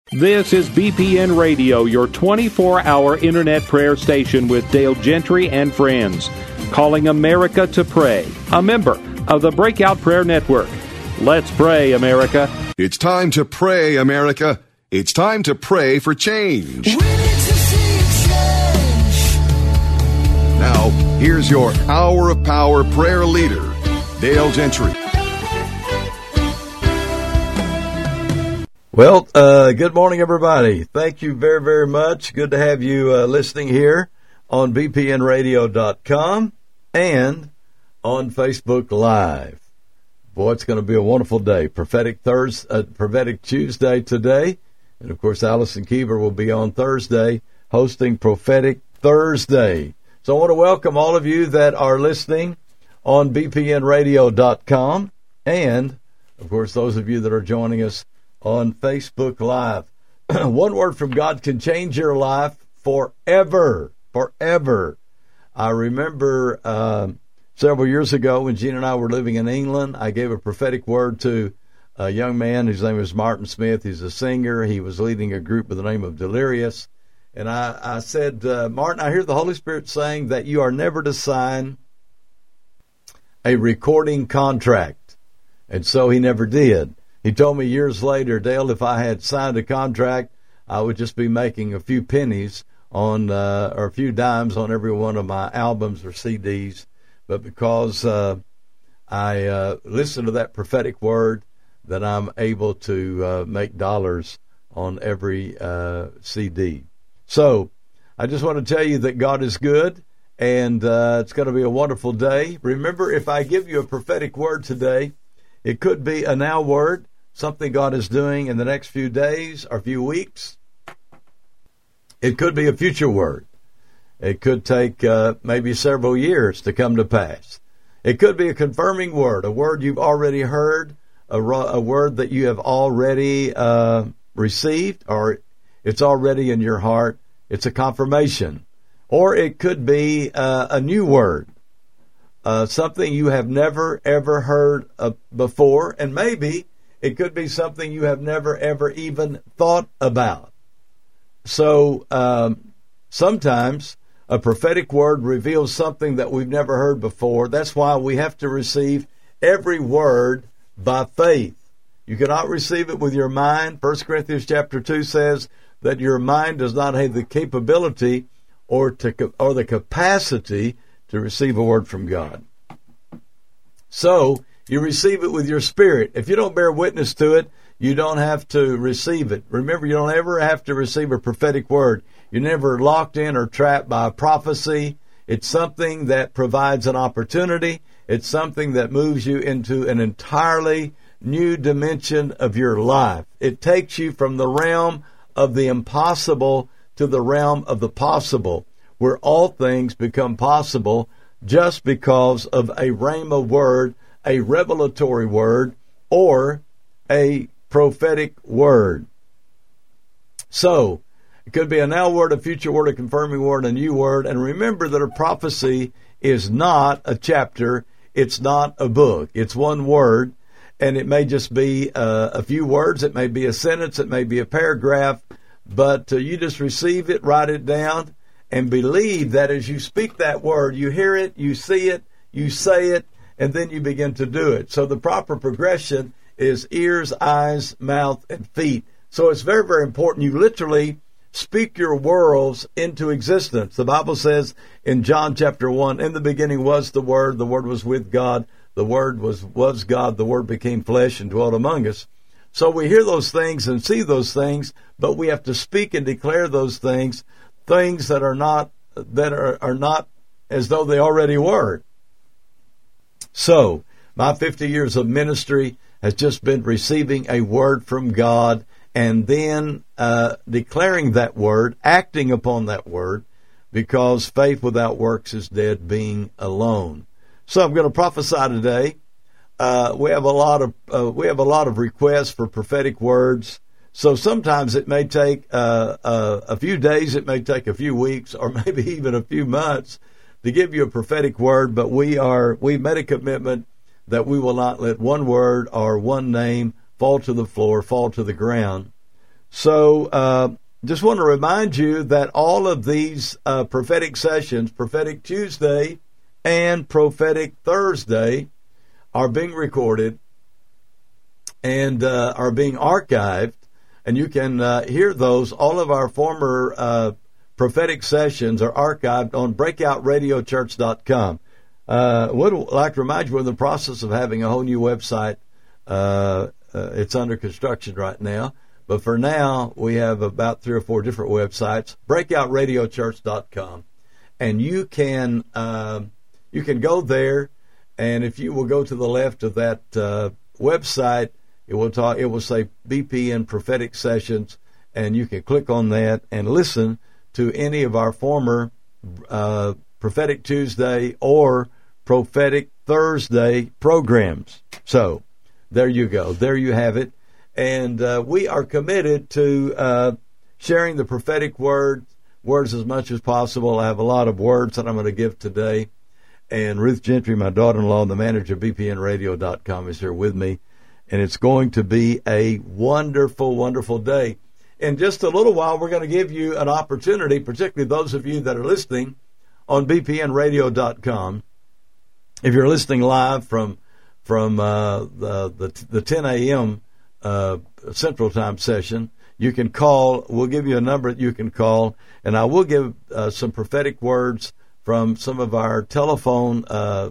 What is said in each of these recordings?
This is BPN Radio, your 24-hour internet prayer station with Dale Gentry and friends, calling America to pray, a member of the Breakout Prayer Network. Let's pray, America. It's time to pray, America. It's time to pray for change. We need to see change. Now, here's your Hour of Power prayer leader, Dale Gentry. Well, good morning, everybody. Thank you very, very much. Good to have you listening here on bpnradio.com and on Facebook Live. Boy, it's going to be a wonderful day. Prophetic Tuesday today. And, of course, Allison Kiever will be on Thursday hosting Prophetic Thursday. So I want to welcome all of you that are listening on bpnradio.com and, of course, those of you that are joining us on Facebook Live. One word from God can change your life forever. Forever. I remember several years ago when Gene and I were living in England, I gave a prophetic word to a young man whose name was Martin Smith. He's a singer. He was leading a group by the name of Delirious. And I said, Martin, I hear the Holy Spirit saying that you are never to sign a recording contract. And so he never did. He told me years later, Dale, if I had signed a contract, I would just be making a few pennies on, or a few dimes on every one of my albums or CDs. But because I listened to that prophetic word, that I'm able to make dollars on every CD. So I just want to tell you that God is good, and it's going to be a wonderful day. Remember, if I give you a prophetic word today, it could be a now word, something God is doing in the next few days or few weeks. It could be a future word. It could take maybe several years to come to pass. It could be a confirming word, a word you've already heard, a word that you have already received, or it's already in your heart. It's a confirmation. Or it could be a new word, something you have never, ever heard before, and maybe it could be something you have never, ever even thought about. So sometimes a prophetic word reveals something that we've never heard before. That's why we have to receive every word by faith. You cannot receive it with your mind. 1 Corinthians chapter 2 says that your mind does not have the capability or the capacity to receive a word from God. So you receive it with your spirit. If you don't bear witness to it, you don't have to receive it. Remember, you don't ever have to receive a prophetic word. You're never locked in or trapped by a prophecy. It's something that provides an opportunity. It's something that moves you into an entirely new dimension of your life. It takes you from the realm of the impossible to the realm of the possible, where all things become possible just because of a rhema word, a revelatory word, or a prophetic word. So, it could be a now word, a future word, a confirming word, a new word. And remember that a prophecy is not a chapter. It's not a book. It's one word. And it may just be a few words. It may be a sentence. It may be a paragraph. But you just receive it, write it down, and believe that as you speak that word, you hear it, you see it, you say it, and then you begin to do it. So the proper progression is ears, eyes, mouth, and feet. So it's very, very important. You literally speak your worlds into existence. The Bible says in John chapter 1, in the beginning was the Word was with God, the Word was God, the Word became flesh and dwelt among us. So we hear those things and see those things, but we have to speak and declare those things that are not as though they already were. So my 50 years of ministry has just been receiving a word from God and then declaring that word, acting upon that word, because faith without works is dead, being alone. So I'm going to prophesy today. We have a lot of requests for prophetic words. So sometimes it may take a few days, it may take a few weeks, or maybe even a few months to give you a prophetic word. But we've made a commitment that we will not let one word or one name fall to the floor, fall to the ground. So just want to remind you that all of these prophetic sessions, Prophetic Tuesday and Prophetic Thursday, are being recorded and are being archived, and you can hear those. All of our former prophetic sessions are archived on breakoutradiochurch.com. Would like to remind you, we're in the process of having a whole new website. It's under construction right now, but for now we have about 3 or 4 different websites. Breakoutradiochurch.com, and you can go there, and if you will go to the left of that website, it will say BPN Prophetic Sessions, and you can click on that and listen to any of our former Prophetic Tuesday or Prophetic Thursday programs. So there you go. There you have it. And we are committed to sharing the prophetic words as much as possible. I have a lot of words that I'm going to give today. And Ruth Gentry, my daughter-in-law, and the manager of BPNradio.com, is here with me. And it's going to be a wonderful, wonderful day. In just a little while, we're going to give you an opportunity, particularly those of you that are listening on BPNradio.com. If you're listening live from the 10 a.m. Central Time session, you can call. We'll give you a number that you can call, and I will give some prophetic words from some of our telephone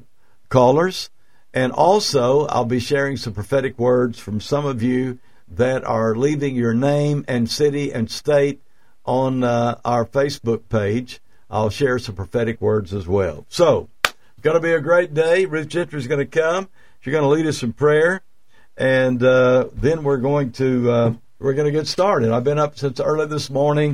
callers. And also, I'll be sharing some prophetic words from some of you that are leaving your name and city and state on our Facebook page. I'll share some prophetic words as well. So, it's going to be a great day. Ruth Gentry is going to come. She's going to lead us in prayer, and then we're going to get started. I've been up since early this morning,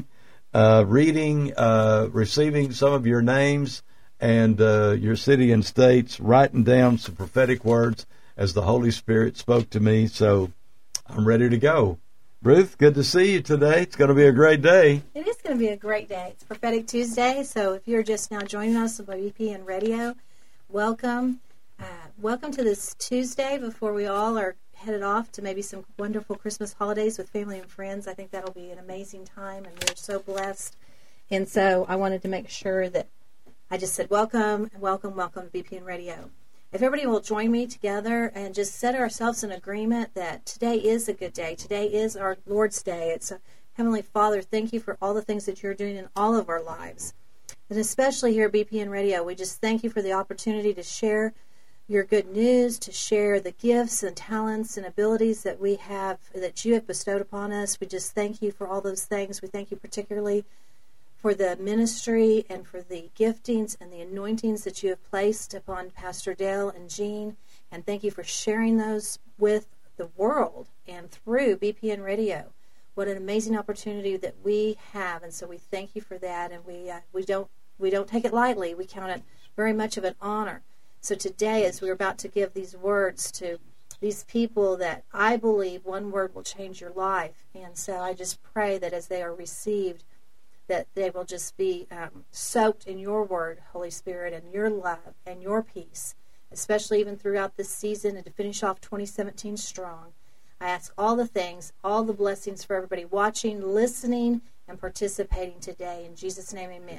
reading, receiving some of your names and your city and states, writing down some prophetic words as the Holy Spirit spoke to me. So I'm ready to go. Ruth, good to see you today. It's going to be a great day. It is going to be a great day. It's Prophetic Tuesday, so if you're just now joining us on BPN Radio, welcome. Welcome to this Tuesday before we all are headed off to maybe some wonderful Christmas holidays with family and friends. I think that'll be an amazing time, and we're so blessed. And so I wanted to make sure that I just said welcome, welcome, welcome to BPN Radio. If everybody will join me together and just set ourselves in agreement that today is a good day. Today is our Lord's Day. It's a Heavenly Father, thank you for all the things that you're doing in all of our lives. And especially here at BPN Radio, we just thank you for the opportunity to share your good news, to share the gifts and talents and abilities that we have, that you have bestowed upon us. We just thank you for all those things. We thank you particularly for the ministry and for the giftings and the anointings that you have placed upon Pastor Dale and Jean. And thank you for sharing those with the world and through BPN Radio. What an amazing opportunity that we have, and so we thank you for that. And we don't take it lightly. We count it very much of an honor. So today, as we're about to give these words to these people that I believe one word will change your life, and so I just pray that as they are received, that they will just be soaked in your word, Holy Spirit, and your love and your peace, especially even throughout this season and to finish off 2017 strong. I ask all the things, all the blessings for everybody watching, listening, and participating today. In Jesus' name, amen.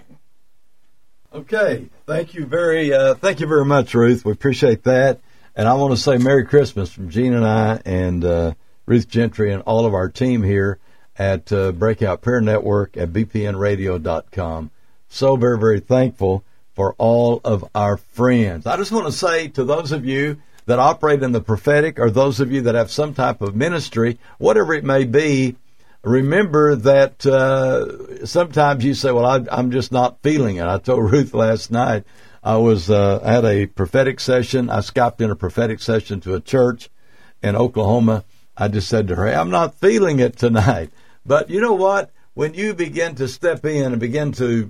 Okay. Thank you very much, Ruth. We appreciate that. And I want to say Merry Christmas from Gene and I and Ruth Gentry and all of our team here at Breakout Prayer Network at bpnradio.com. So very, very thankful for all of our friends. I just want to say to those of you that operate in the prophetic, or those of you that have some type of ministry, whatever it may be, remember that sometimes you say, well, I'm just not feeling it. I told Ruth last night, I had a prophetic session. I Skyped in a prophetic session to a church in Oklahoma. I just said to her, hey, I'm not feeling it tonight. But you know what? When you begin to step in and begin to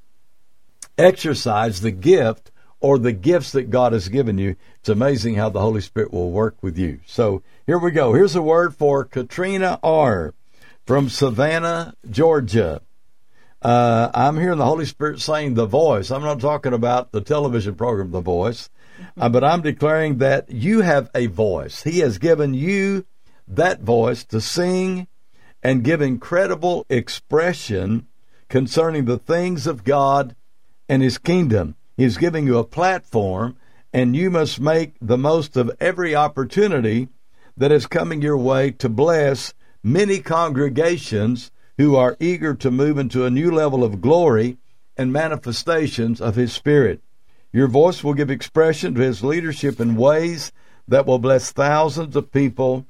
exercise the gift or the gifts that God has given you, it's amazing how the Holy Spirit will work with you. So here we go. Here's a word for Katrina R. from Savannah, Georgia. I'm hearing the Holy Spirit saying The Voice. I'm not talking about the television program The Voice, but I'm declaring that you have a voice. He has given you that voice to sing and give incredible expression concerning the things of God and His kingdom. He's giving you a platform, and you must make the most of every opportunity that is coming your way to bless many congregations who are eager to move into a new level of glory and manifestations of His Spirit. Your voice will give expression to His leadership in ways that will bless thousands of people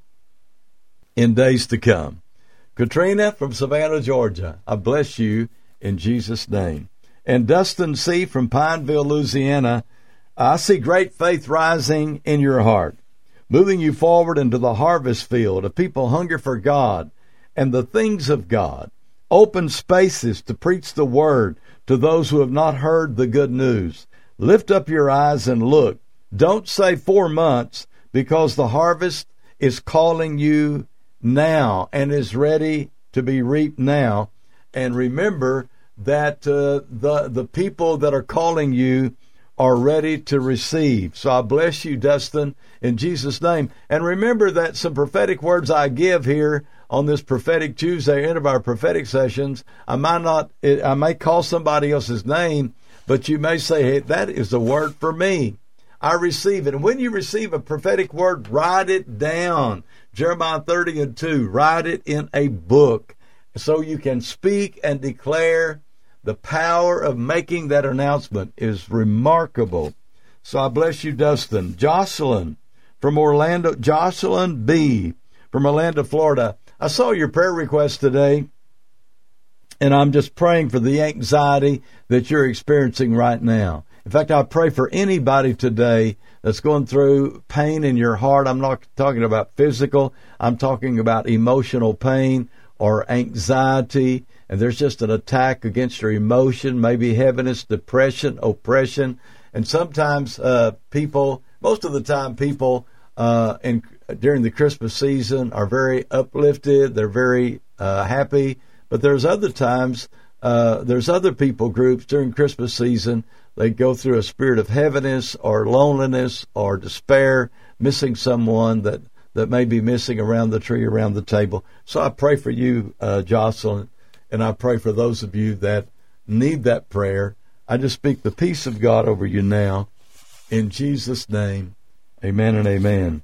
in days to come. Katrina from Savannah, Georgia, I bless you in Jesus' name. And Dustin C. from Pineville, Louisiana, I see great faith rising in your heart, moving you forward into the harvest field of people hunger for God and the things of God. Open spaces to preach the word to those who have not heard the good news. Lift up your eyes and look. Don't say 4 months, because the harvest is calling you now and is ready to be reaped now. And remember that the people that are calling you are ready to receive. So I bless you, Dustin, in Jesus' name. And remember that some prophetic words I give here on this Prophetic Tuesday, end of our prophetic sessions, I may call somebody else's name, but you may say, hey, that is a word for me. I receive it. And when you receive a prophetic word, write it down. Jeremiah 30:2, write it in a book so you can speak and declare. The power of making that announcement is remarkable. So I bless you, Dustin. Jocelyn from Orlando, Jocelyn B. from Orlando, Florida. I saw your prayer request today, and I'm just praying for the anxiety that you're experiencing right now. In fact, I pray for anybody today that's going through pain in your heart. I'm not talking about physical. I'm talking about emotional pain or anxiety, and there's just an attack against your emotion, maybe heaviness, depression, oppression. And sometimes most of the time people during the Christmas season are very uplifted. They're very happy. But there's other times, there's other people groups during Christmas season, they go through a spirit of heaviness or loneliness or despair, missing someone that may be missing around the tree, around the table. So I pray for you, Jocelyn, and I pray for those of you that need that prayer. I just speak the peace of God over you now. In Jesus' name, amen and amen.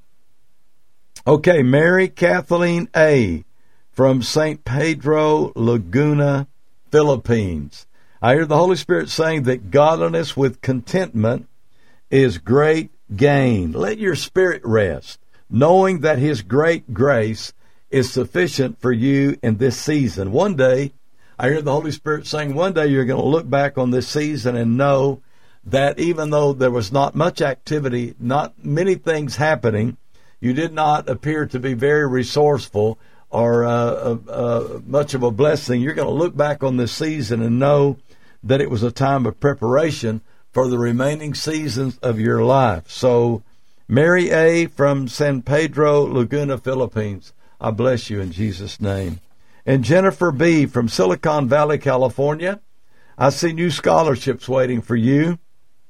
Okay, Mary Kathleen A. from St. Pedro, Laguna, Philippines. I hear the Holy Spirit saying that godliness with contentment is great gain. Let your spirit rest, knowing that His great grace is sufficient for you in this season. One day, I hear the Holy Spirit saying, one day you're going to look back on this season and know that even though there was not much activity, not many things happening, you did not appear to be very resourceful or much of a blessing. You're going to look back on this season and know that it was a time of preparation for the remaining seasons of your life. So, Mary A. from San Pedro, Laguna, Philippines, I bless you in Jesus' name. And Jennifer B. from Silicon Valley, California, I see new scholarships waiting for you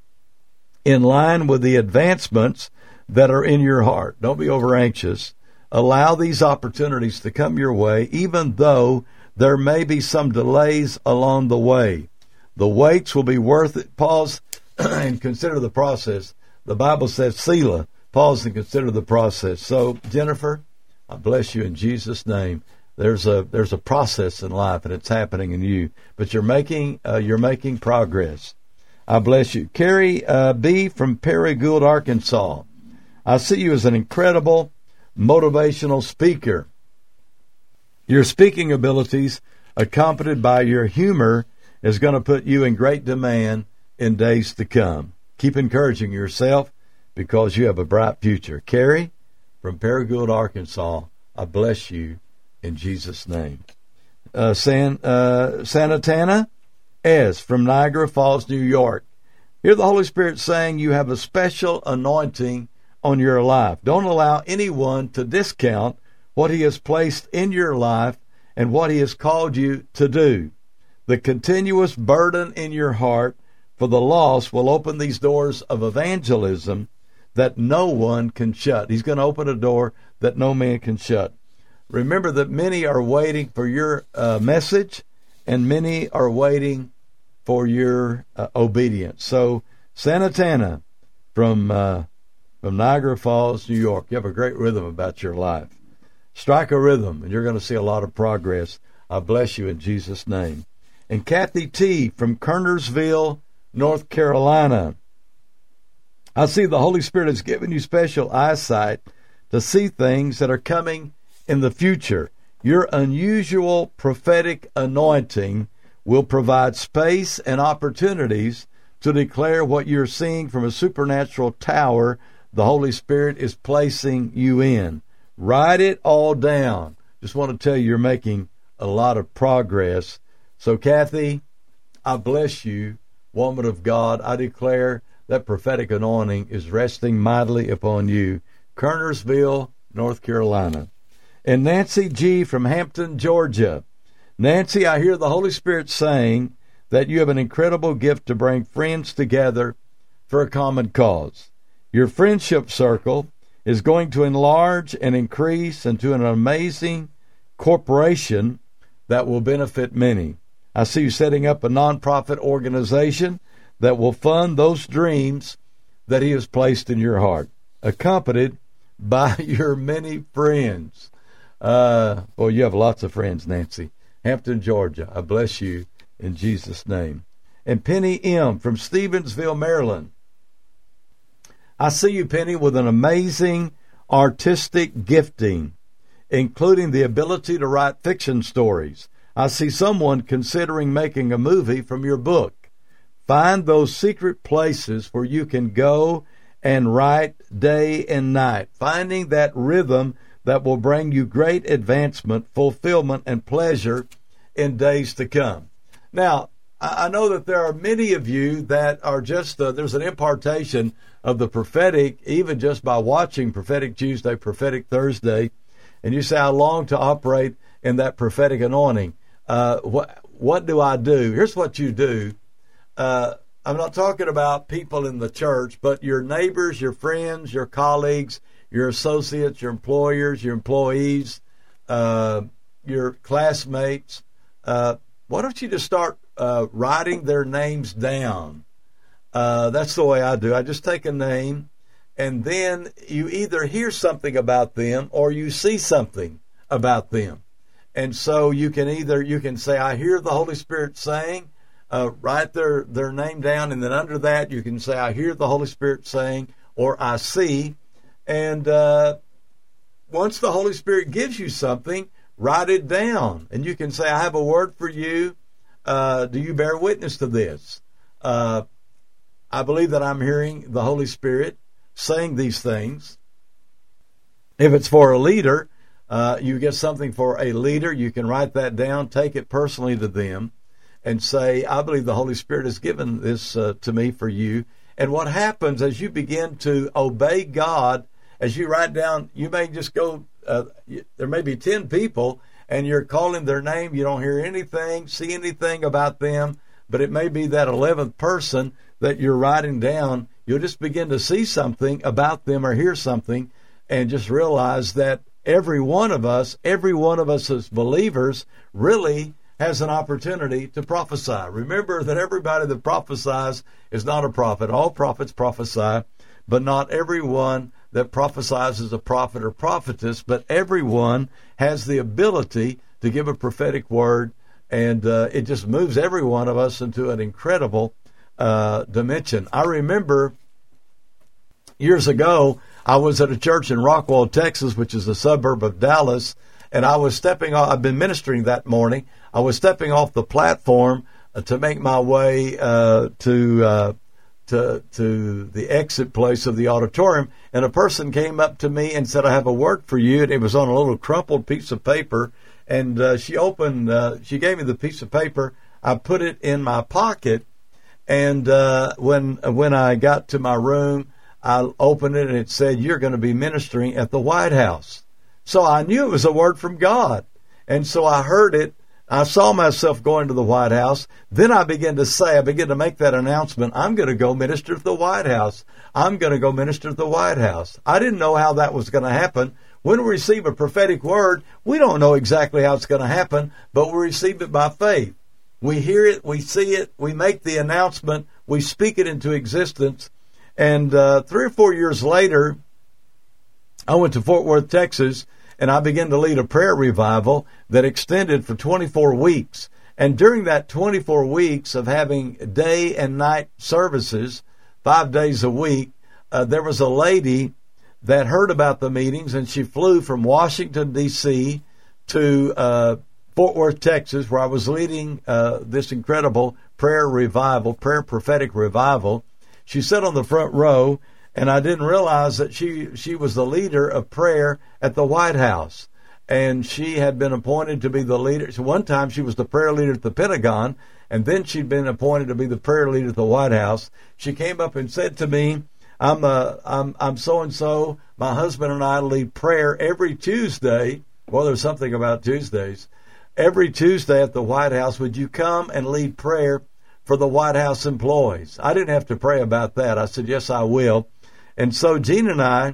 in line with the advancements that are in your heart. Don't be over anxious. Allow these opportunities to come your way, even though there may be some delays along the way. The waits will be worth it. Pause and consider the process. The Bible says, Selah, pause and consider the process. So, Jennifer, I bless you in Jesus' name. There's a process in life, and it's happening in you. But you're making progress. I bless you. Carrie B. from Perry Gould, Arkansas. I see you as an incredible motivational speaker. Your speaking abilities, accompanied by your humor, is going to put you in great demand in days to come. Keep encouraging yourself because you have a bright future. Carrie from Paragould, Arkansas, I bless you in Jesus' name. Sanatana S. from Niagara Falls, New York. Hear the Holy Spirit saying you have a special anointing on your life. Don't allow anyone to discount what He has placed in your life and what He has called you to do. The continuous burden in your heart for the lost will open these doors of evangelism that no one can shut. He's going to open a door that no man can shut. Remember that many are waiting for your message, and many are waiting for your obedience. So, Santa Tana from Niagara Falls, New York, you have a great rhythm about your life. Strike a rhythm, and you're going to see a lot of progress. I bless you in Jesus' name. And Kathy T. from Kernersville, North Carolina. I see the Holy Spirit has given you special eyesight to see things that are coming in the future. Your unusual prophetic anointing will provide space and opportunities to declare what you're seeing from a supernatural tower the Holy Spirit is placing you in. Write it all down. Just want to tell you, you're making a lot of progress. So, Kathy, I bless you, woman of God. I declare that prophetic anointing is resting mightily upon you. Kernersville, North Carolina. And Nancy G. from Hampton, Georgia. Nancy, I hear the Holy Spirit saying that you have an incredible gift to bring friends together for a common cause. Your friendship circle is going to enlarge and increase into an amazing corporation that will benefit many. I see you setting up a nonprofit organization that will fund those dreams that He has placed in your heart, accompanied by your many friends. Well, you have lots of friends, Nancy. Hampton, Georgia. I bless you in Jesus' name. And Penny M. from Stevensville, Maryland. I see you, Penny, with an amazing artistic gifting, including the ability to write fiction stories. I see someone considering making a movie from your book. Find those secret places where you can go and write day and night, finding that rhythm that will bring you great advancement, fulfillment, and pleasure in days to come. Now, I know that there are many of you that are just, there's an impartation of the prophetic, even just by watching Prophetic Tuesday, Prophetic Thursday, and you say, I long to operate in that prophetic anointing. What do I do? Here's what you do. I'm not talking about people in the church, but your neighbors, your friends, your colleagues, your associates, your employers, your employees, your classmates. Why don't you just start writing their names down? That's the way I do. I just take a name, and then you either hear something about them or you see something about them. And so you can say, I hear the Holy Spirit saying, write their name down, and then under that you can say, I hear the Holy Spirit saying, or I see. And once the Holy Spirit gives you something, write it down. And you can say, I have a word for you. Do you bear witness to this? I believe that I'm hearing the Holy Spirit saying these things. If it's for a leader, you get something for a leader, you can write that down, take it personally to them, and say, I believe the Holy Spirit has given this to me for you. And what happens as you begin to obey God, as you write down, you may just go, there may be 10 people, and you're calling their name, you don't hear anything, see anything about them, but it may be that 11th person that you're writing down. You'll just begin to see something about them or hear something, and just realize that every one of us as believers really has an opportunity to prophesy. Remember that everybody that prophesies is not a prophet. All prophets prophesy, but not everyone that prophesies is a prophet or prophetess, but everyone has the ability to give a prophetic word, and it just moves every one of us into an incredible dimension. I remember years ago, I was at a church in Rockwall, Texas, which is a suburb of Dallas, and I was stepping off. I've been ministering that morning. I was stepping off the platform to make my way to the exit place of the auditorium, and a person came up to me and said, I have a word for you, and it was on a little crumpled piece of paper, and she gave me the piece of paper. I put it in my pocket, and when I got to my room, I opened it, and it said, you're going to be ministering at the White House. So I knew it was a word from God. And so I heard it. I saw myself going to the White House. Then I began to make that announcement. I'm going to go minister at the White House. I'm going to go minister at the White House. I didn't know how that was going to happen. When we receive a prophetic word, we don't know exactly how it's going to happen, but we receive it by faith. We hear it, we see it, we make the announcement, we speak it into existence. And 3 or 4 years later, I went to Fort Worth, Texas, and I began to lead a prayer revival that extended for 24 weeks. And during that 24 weeks of having day and night services, 5 days a week, there was a lady that heard about the meetings, and she flew from Washington, D.C. to Fort Worth, Texas, where I was leading this incredible prayer prophetic revival. She sat on the front row, and I didn't realize that she was the leader of prayer at the White House. And she had been appointed to be the leader. So one time she was the prayer leader at the Pentagon, and then she'd been appointed to be the prayer leader at the White House. She came up and said to me, I'm so-and-so. My husband and I lead prayer every Tuesday. Well, there's something about Tuesdays. Every Tuesday at the White House, would you come and lead prayer for the White House employees? I didn't have to pray about that. I said, yes, I will. And so Gene and I,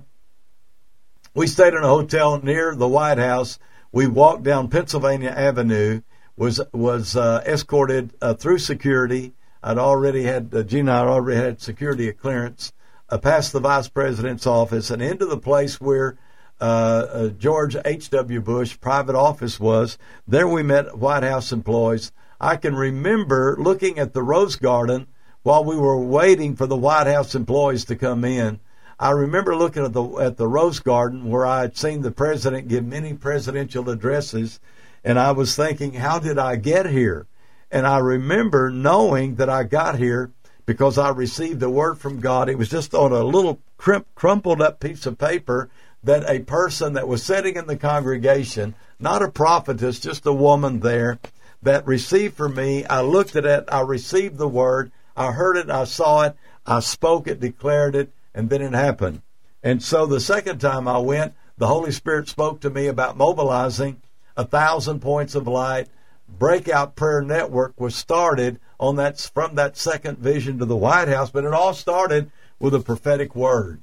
we stayed in a hotel near the White House. We walked down Pennsylvania Avenue, was escorted through security. Gene and I had already had security clearance, past the Vice President's office and into the place where George H.W. Bush private office was. There we met White House employees. I can remember looking at the Rose Garden while we were waiting for the White House employees to come in. I remember looking at the Rose Garden where I had seen the president give many presidential addresses, and I was thinking, how did I get here? And I remember knowing that I got here because I received a word from God. It was just on a little crumpled up piece of paper that a person that was sitting in the congregation, not a prophetess, just a woman there, that received from me. I looked at it, I received the word, I heard it, I saw it, I spoke it, declared it, and then it happened. And so the second time I went, the Holy Spirit spoke to me about mobilizing 1,000 Points of Light. Breakout Prayer Network was started from that second vision to the White House, but it all started with a prophetic word.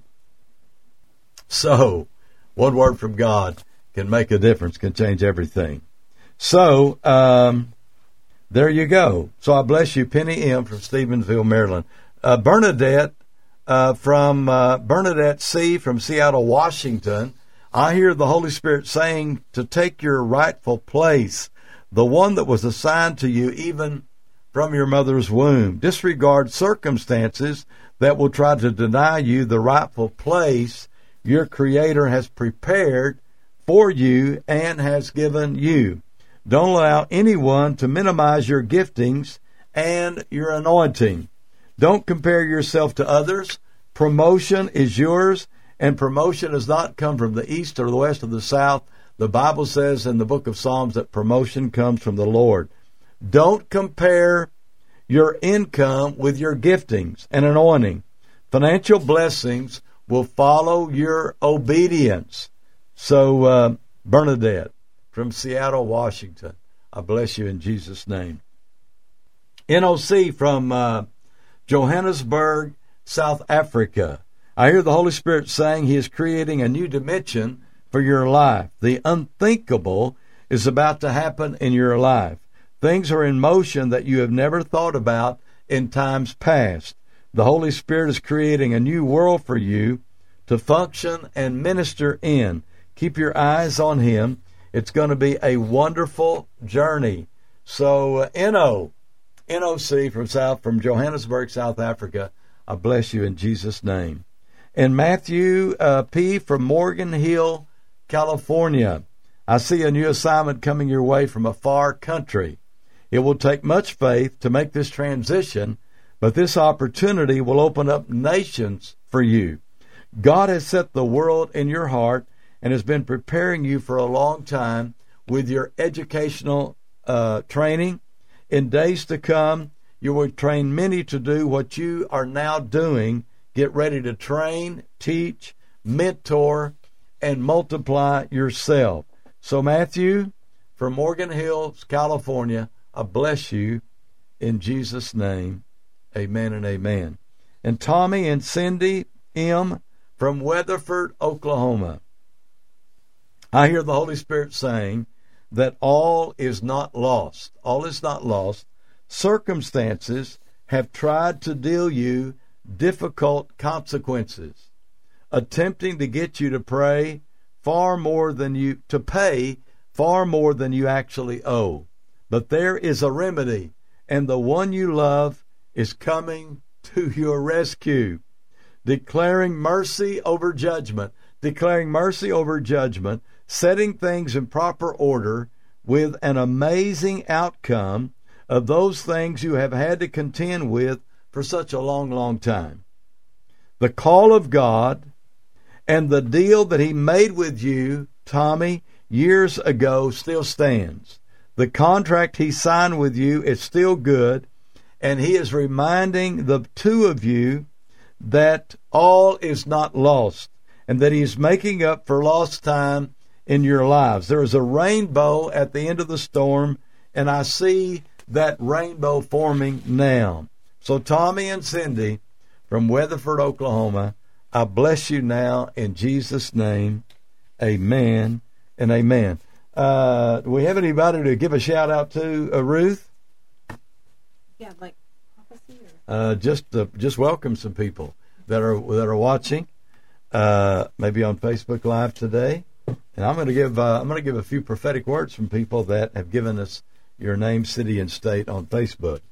So, one word from God can make a difference, can change everything. So, there you go. So I bless you, Penny M. from Stevensville, Maryland. Bernadette Bernadette C. from Seattle, Washington. I hear the Holy Spirit saying to take your rightful place, the one that was assigned to you even from your mother's womb. Disregard circumstances that will try to deny you the rightful place your Creator has prepared for you and has given you. Don't allow anyone to minimize your giftings and your anointing. Don't compare yourself to others. Promotion is yours, and promotion does not come from the east or the west or the south. The Bible says in the book of Psalms that promotion comes from the Lord. Don't compare your income with your giftings and anointing. Financial blessings will follow your obedience. So, Bernadette from Seattle, Washington, I bless you in Jesus' name. NOC from Johannesburg, South Africa. I hear the Holy Spirit saying He is creating a new dimension for your life. The unthinkable is about to happen in your life. Things are in motion that you have never thought about in times past. The Holy Spirit is creating a new world for you to function and minister in. Keep your eyes on Him. It's going to be a wonderful journey. So, NOC from Johannesburg, South Africa, I bless you in Jesus' name. And Matthew P. from Morgan Hill, California, I see a new assignment coming your way from a far country. It will take much faith to make this transition, but this opportunity will open up nations for you. God has set the world in your heart and has been preparing you for a long time with your educational training. In days to come, you will train many to do what you are now doing. Get ready to train, teach, mentor, and multiply yourself. So Matthew from Morgan Hills, California, I bless you in Jesus' name. Amen and amen. And Tommy and Cindy M. from Weatherford, Oklahoma. I hear the Holy Spirit saying that all is not lost. All is not lost. Circumstances have tried to deal you difficult consequences, attempting to get you to pay far more than you actually owe. But there is a remedy, and the one you love is coming to your rescue, declaring mercy over judgment, setting things in proper order with an amazing outcome of those things you have had to contend with for such a long, long time. The call of God and the deal that He made with you, Tommy, years ago still stands. The contract He signed with you is still good, and He is reminding the two of you that all is not lost and that He is making up for lost time in your lives. There is a rainbow at the end of the storm, and I see that rainbow forming now. So Tommy and Cindy from Weatherford, Oklahoma, I bless you now in Jesus' name. Amen and amen. Do we have anybody to give a shout out to, Ruth? Yeah, like prophecy or... Just welcome some people that are watching, maybe on Facebook Live today. And I'm going to give a few prophetic words from people that have given us your name, city, and state on Facebook.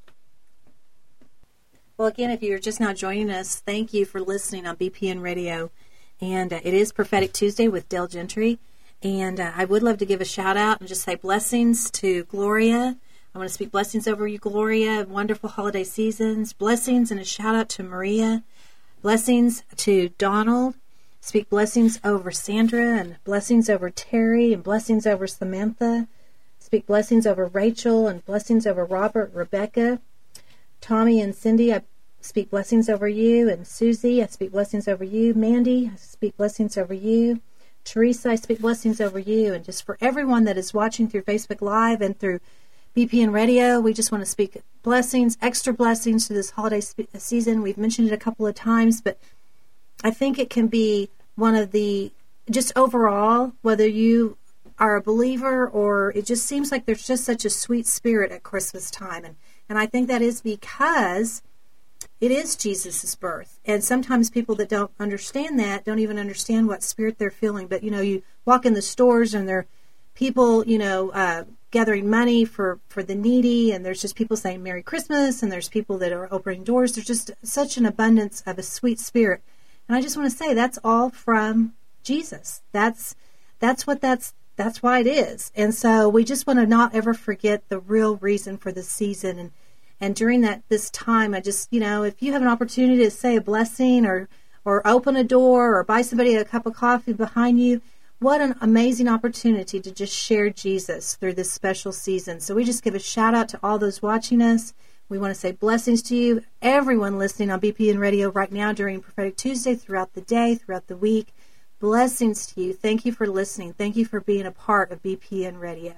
Well, again, if you're just now joining us, thank you for listening on BPN Radio. And it is Prophetic Tuesday with Dale Gentry. And I would love to give a shout out and just say blessings to Gloria. I want to speak blessings over you, Gloria. Wonderful holiday seasons. Blessings and a shout out to Maria. Blessings to Donald. Speak blessings over Sandra and blessings over Terry and blessings over Samantha. Speak blessings over Rachel and blessings over Robert, Rebecca. Tommy and Cindy, I speak blessings over you. And Susie, I speak blessings over you. Mandy, I speak blessings over you. Teresa, I speak blessings over you. And just for everyone that is watching through Facebook Live and through BPN Radio, we just want to speak blessings, extra blessings to this holiday season. We've mentioned it a couple of times, but I think it can be one of the, just overall, whether you are a believer or it just seems like there's just such a sweet spirit at Christmas time. And I think that is because it is Jesus' birth. And sometimes people that don't understand that don't even understand what spirit they're feeling. But, you walk in the stores and there are people, gathering money for the needy. And there's just people saying Merry Christmas. And there's people that are opening doors. There's just such an abundance of a sweet spirit. And I just want to say that's all from Jesus. That's why it is. And so we just want to not ever forget the real reason for this season. And during this time, I just, if you have an opportunity to say a blessing or open a door or buy somebody a cup of coffee behind you, what an amazing opportunity to just share Jesus through this special season. So we just give a shout out to all those watching us. We want to say blessings to you, everyone listening on BPN Radio right now during Prophetic Tuesday, throughout the day, throughout the week. Blessings to you. Thank you for listening. Thank you for being a part of BPN Radio.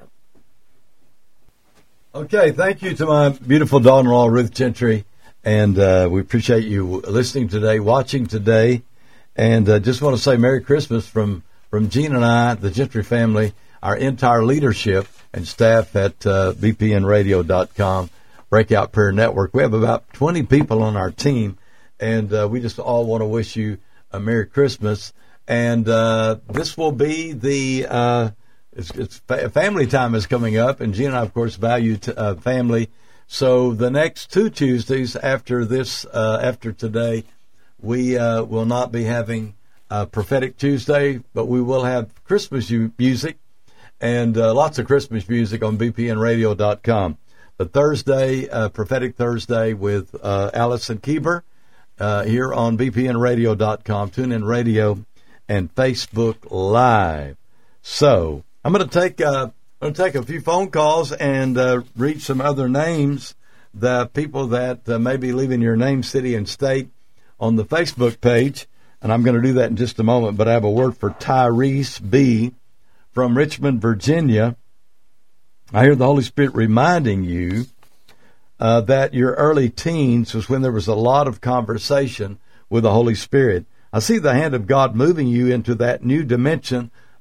Okay, thank you to my beautiful daughter-in-law, Ruth Gentry. And we appreciate you listening today, watching today. And just want to say Merry Christmas from Gene and I, the Gentry family, our entire leadership and staff at bpnradio.com. Breakout Prayer Network. We have about 20 people on our team, and we just all want to wish you a Merry Christmas. And this will be the family time is coming up, and Gina and I, of course, value family. So the next 2 Tuesdays after this, after today, we will not be having Prophetic Tuesday, but we will have Christmas music and lots of Christmas music on bpnradio.com. But Thursday, Prophetic Thursday with Allison Kieber here on bpnradio.com, TuneIn Radio, and Facebook Live. So I'm going to take a few phone calls and read some other names, the people that may be leaving your name, city, and state on the Facebook page. And I'm going to do that in just a moment. But I have a word for Tyrese B. from Richmond, Virginia. I hear the Holy Spirit reminding you that your early teens was when there was a lot of conversation with the Holy Spirit. I see the hand of God moving you into that new dimension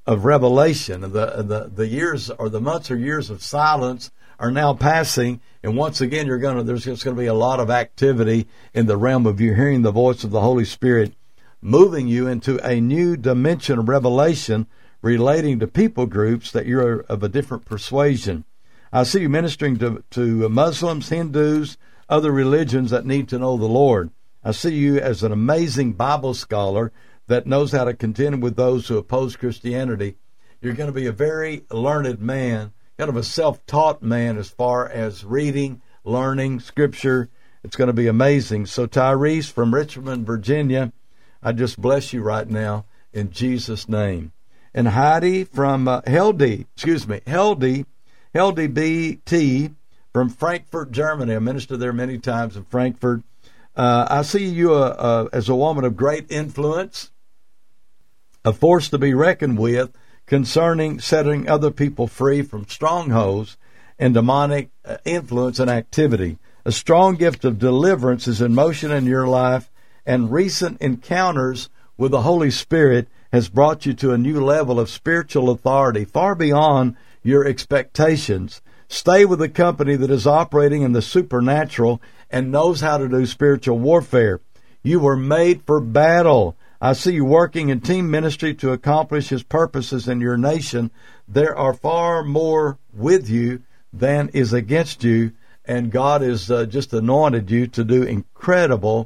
of revelation. The years or the months or years of silence are now passing, and once again there's just going to be a lot of activity in the realm of you hearing the voice of the Holy Spirit moving you into a new dimension of revelation relating to people groups that you're of a different persuasion. I see you ministering to Muslims, Hindus, other religions that need to know the Lord. I see you as an amazing Bible scholar that knows how to contend with those who oppose Christianity. You're going to be a very learned man, kind of a self-taught man as far as reading, learning, Scripture. It's going to be amazing. So Tyrese from Richmond, Virginia, I just bless you right now in Jesus' name. And Heidi from Helde BT from Frankfurt, Germany. I ministered there many times in Frankfurt. I see you as a woman of great influence, a force to be reckoned with concerning setting other people free from strongholds and demonic influence and activity. A strong gift of deliverance is in motion in your life, and recent encounters with the Holy Spirit has brought you to a new level of spiritual authority, far beyond your expectations. Stay with a company that is operating in the supernatural and knows how to do spiritual warfare. You were made for battle. I see you working in team ministry to accomplish His purposes in your nation. There are far more with you than is against you, and God has just anointed you to do incredible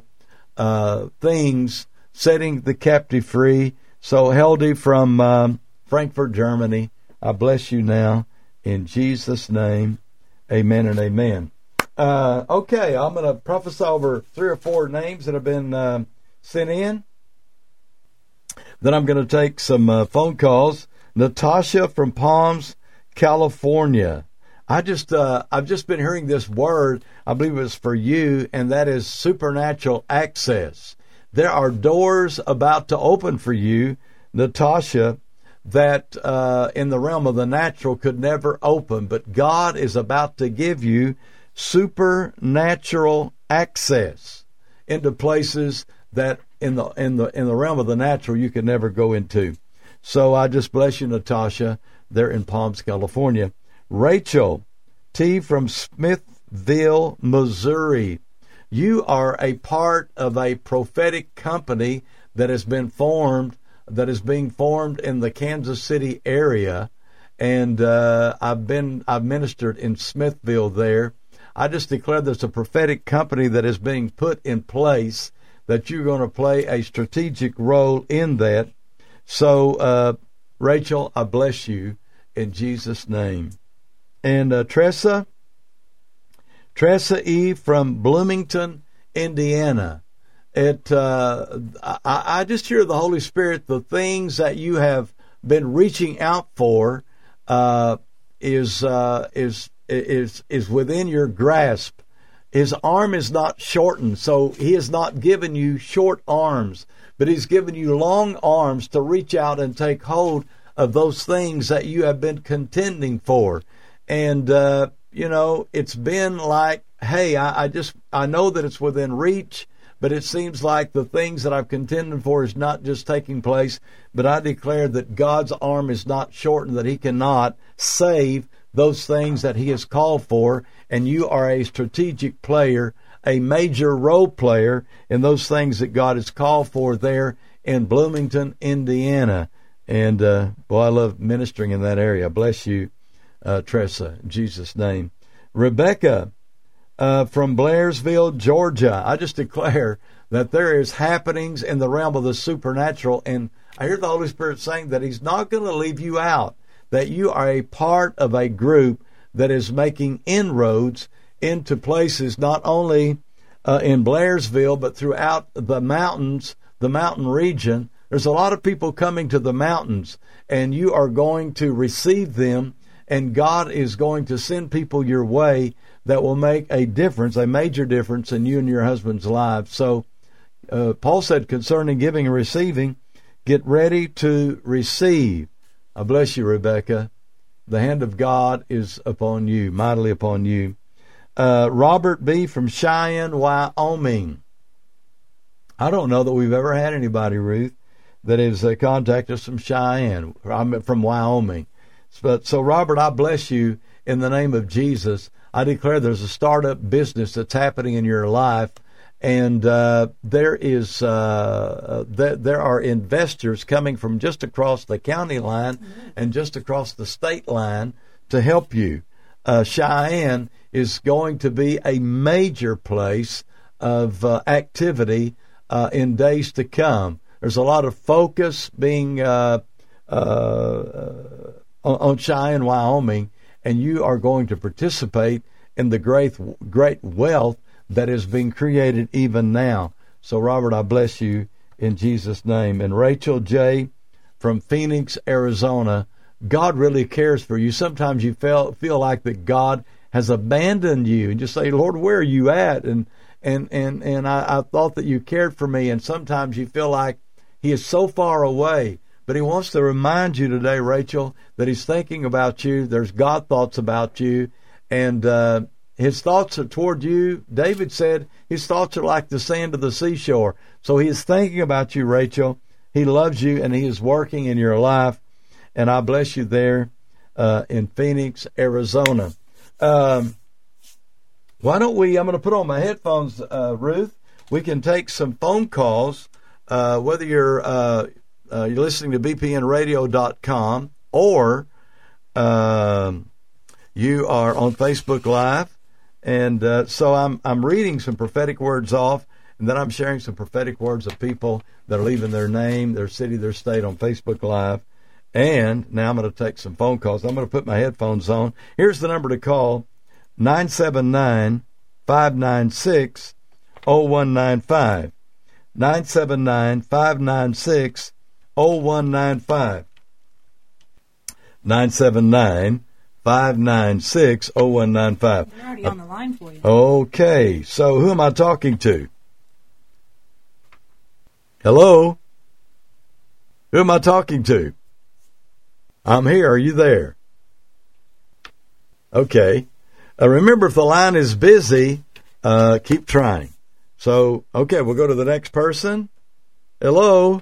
things, setting the captive free. So, Helde from Frankfurt, Germany, I bless you now in Jesus' name. Amen and amen. Okay, I'm going to prophesy over 3 or 4 names that have been sent in. Then I'm going to take some phone calls. Natasha from Palms, California. I've just been hearing this word. I believe it's for you, and that is supernatural access. There are doors about to open for you, Natasha, that in the realm of the natural could never open, but God is about to give you supernatural access into places that in the realm of the natural you could never go into. So I just bless you, Natasha, there in Palms, California. Rachel T. from Smithville, Missouri. You are a part of a prophetic company that has been formed, that is being formed in the Kansas City area, and I've ministered in Smithville there. I just declare there's a prophetic company that is being put in place, that you're going to play a strategic role in that. So, Rachel, I bless you in Jesus' name. And Tressa E. from Bloomington, Indiana. I just hear the Holy Spirit, the things that you have been reaching out for is within your grasp. His arm is not shortened, so He has not given you short arms, but He's given you long arms to reach out and take hold of those things that you have been contending for. And, it's been like, hey, I know that it's within reach, but it seems like the things that I've contended for is not just taking place, but I declare that God's arm is not shortened, that He cannot save those things that He has called for, and you are a strategic player, a major role player in those things that God has called for there in Bloomington, Indiana. And, boy, I love ministering in that area. Bless you, Tressa, in Jesus' name. Rebecca from Blairsville, Georgia. I just declare that there is happenings in the realm of the supernatural, and I hear the Holy Spirit saying that He's not going to leave you out, that you are a part of a group that is making inroads into places not only in Blairsville, but throughout the mountains, the mountain region. There's a lot of people coming to the mountains, and you are going to receive them, and God is going to send people your way that will make a difference, a major difference in you and your husband's lives. So Paul said concerning giving and receiving, get ready to receive. I bless you, Rebecca. The hand of God is upon you, mightily upon you. Robert B. from Cheyenne, Wyoming. I don't know that we've ever had anybody, Ruth, that has contacted us from Cheyenne. I'm from Wyoming. So, Robert, I bless you in the name of Jesus. I declare there's a startup business that's happening in your life, and there are investors coming from just across the county line and just across the state line to help you. Cheyenne is going to be a major place of activity in days to come. There's a lot of focus being on Cheyenne, Wyoming, and you are going to participate in the great wealth that is being created even now. So, Robert, I bless you in Jesus' name. And Rachel J. from Phoenix, Arizona, God really cares for you. Sometimes you feel like that God has abandoned you, and just say, Lord, where are you at? And I thought that you cared for me, and sometimes you feel like He is so far away. But He wants to remind you today, Rachel, that He's thinking about you. There's God thoughts about you, and His thoughts are toward you. David said His thoughts are like the sand of the seashore. So He is thinking about you, Rachel. He loves you, and He is working in your life. And I bless you there in Phoenix, Arizona. Why don't we, I'm going to put on my headphones, Ruth. We can take some phone calls, whether you're listening to bpnradio.com or you are on Facebook Live. And so I'm reading some prophetic words off, and then I'm sharing some prophetic words of people that are leaving their name, their city, their state on Facebook Live. And now I'm going to take some phone calls. I'm going to put my headphones on. Here's the number to call, 979-596-0195. 979-596-0195. 979-596-0195. We're already on the line for you. Okay, so who am I talking to? Hello? Who am I talking to? I'm here. Are you there? Okay. Remember, if the line is busy, keep trying. So, okay, we'll go to the next person. Hello?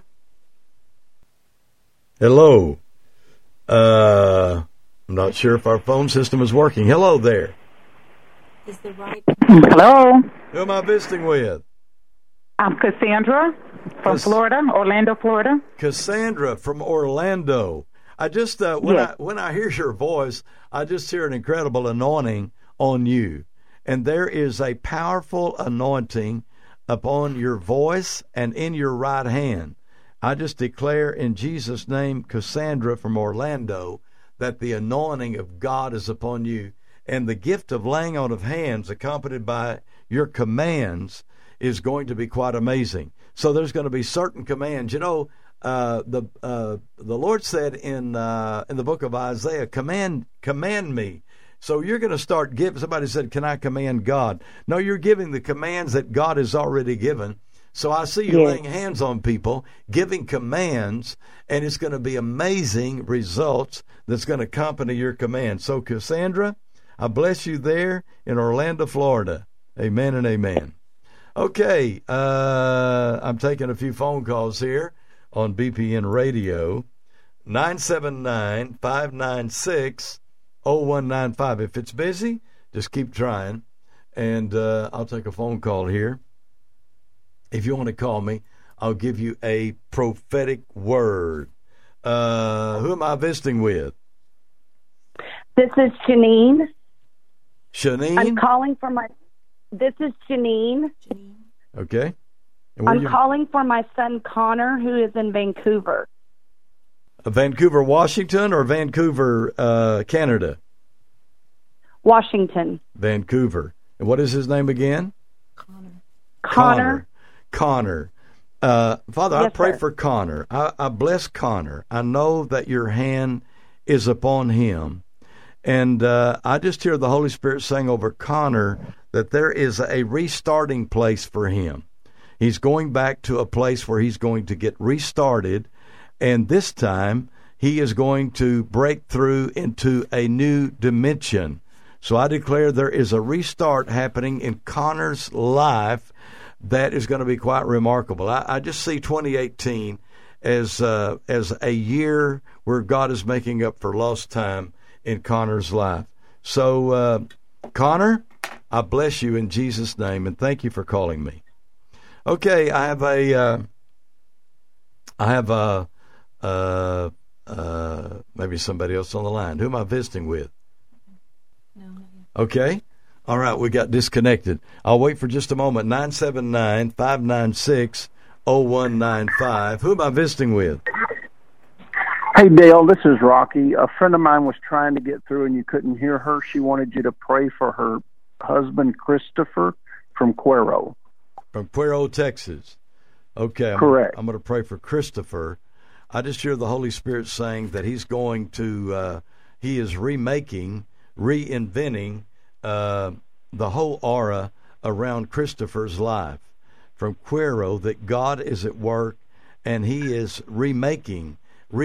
Hello? I'm not sure if our phone system is working. Hello there. Is the right... Hello. Who am I visiting with? I'm Cassandra from Florida, Orlando, Florida. Cassandra from Orlando. I just when I hear your voice, I just hear an incredible anointing on you, and there is a powerful anointing upon your voice and in your right hand. I just declare in Jesus' name, Cassandra from Orlando, that the anointing of God is upon you, and the gift of laying on of hands, accompanied by your commands, is going to be quite amazing. So there's going to be certain commands. You know, the Lord said in the book of Isaiah, command me. So you're going to start giving. Somebody said, can I command God? No, you're giving the commands that God has already given. So I see you laying hands on people, giving commands, and it's going to be amazing results that's going to accompany your command. So Cassandra, I bless you there in Orlando, Florida. Amen and amen. Okay, I'm taking a few phone calls here on BPN Radio, 979-596-0195. If it's busy, just keep trying, and I'll take a phone call here. If you want to call me, I'll give you a prophetic word. Who am I visiting with? This is Janine. Janine? I'm calling for my... This is Janine. Okay. I'm calling for my son Connor, who is in Vancouver. Vancouver, Washington, or Vancouver, Canada? Washington. Vancouver. And what is his name again? Connor. Father, yes, I pray sir. for Connor. I bless Connor. I know that your hand is upon him. And I just hear the Holy Spirit saying over Connor that there is a restarting place for him. He's going back to a place where he's going to get restarted, and this time he is going to break through into a new dimension. So I declare there is a restart happening in Connor's life that is going to be quite remarkable. I just see 2018, as a year where God is making up for lost time in Connor's life. So, Connor, I bless you in Jesus' name, and thank you for calling me. Okay, I have maybe somebody else on the line. Who am I visiting with? No. Okay. All right, we got disconnected. I'll wait for just a moment. 979-596-0195. Who am I visiting with? Hey, Dale, this is Rocky. A friend of mine was trying to get through and you couldn't hear her. She wanted you to pray for her husband, Christopher, from Cuero. From Cuero, Texas. Okay. Correct. I'm going to pray for Christopher. I just hear the Holy Spirit saying that he's going to, he is reinventing the whole aura around Christopher's life from Cuero, that God is at work and he is reinventing,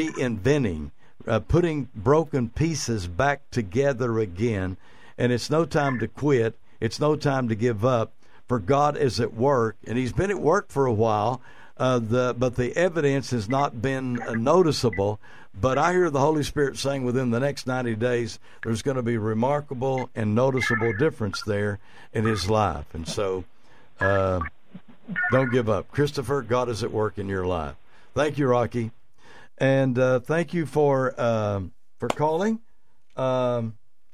putting broken pieces back together again. And it's no time to quit. It's no time to give up, for God is at work, and he's been at work for a while. But the evidence has not been noticeable. But I hear the Holy Spirit saying within the next 90 days, there's going to be remarkable and noticeable difference there in his life. And so don't give up. Christopher, God is at work in your life. Thank you, Rocky. And thank you for calling. I'm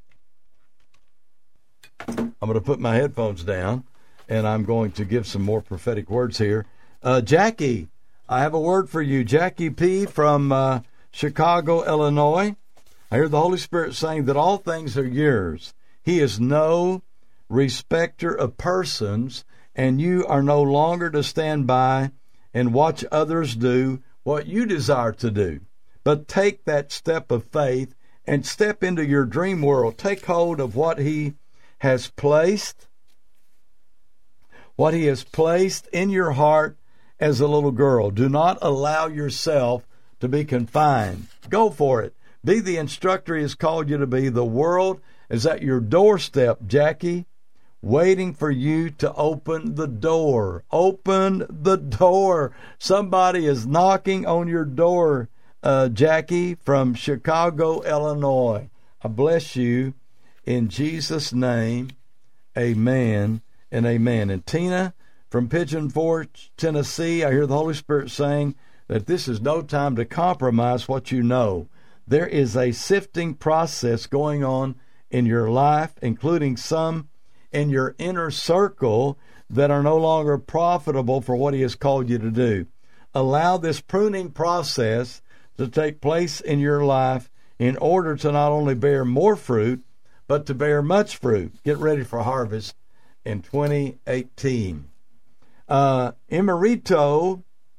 going to put my headphones down, and I'm going to give some more prophetic words here. Jackie, I have a word for you. Jackie P. from Chicago, Illinois. I hear the Holy Spirit saying that all things are yours. He is no respecter of persons, and you are no longer to stand by and watch others do what you desire to do. But take that step of faith and step into your dream world. Take hold of what He has placed in your heart as a little girl. Do not allow yourself to be confined. Go for it. Be the instructor He has called you to be. The world is at your doorstep, Jackie, waiting for you to open the door. Open the door. Somebody is knocking on your door, Jackie, from Chicago, Illinois. I bless you in Jesus' name. Amen and amen. And Tina from Pigeon Forge, Tennessee, I hear the Holy Spirit saying that this is no time to compromise what you know. There is a sifting process going on in your life, including some in your inner circle that are no longer profitable for what He has called you to do. Allow this pruning process to take place in your life in order to not only bear more fruit, but to bear much fruit. Get ready for harvest in 2018. Emerito,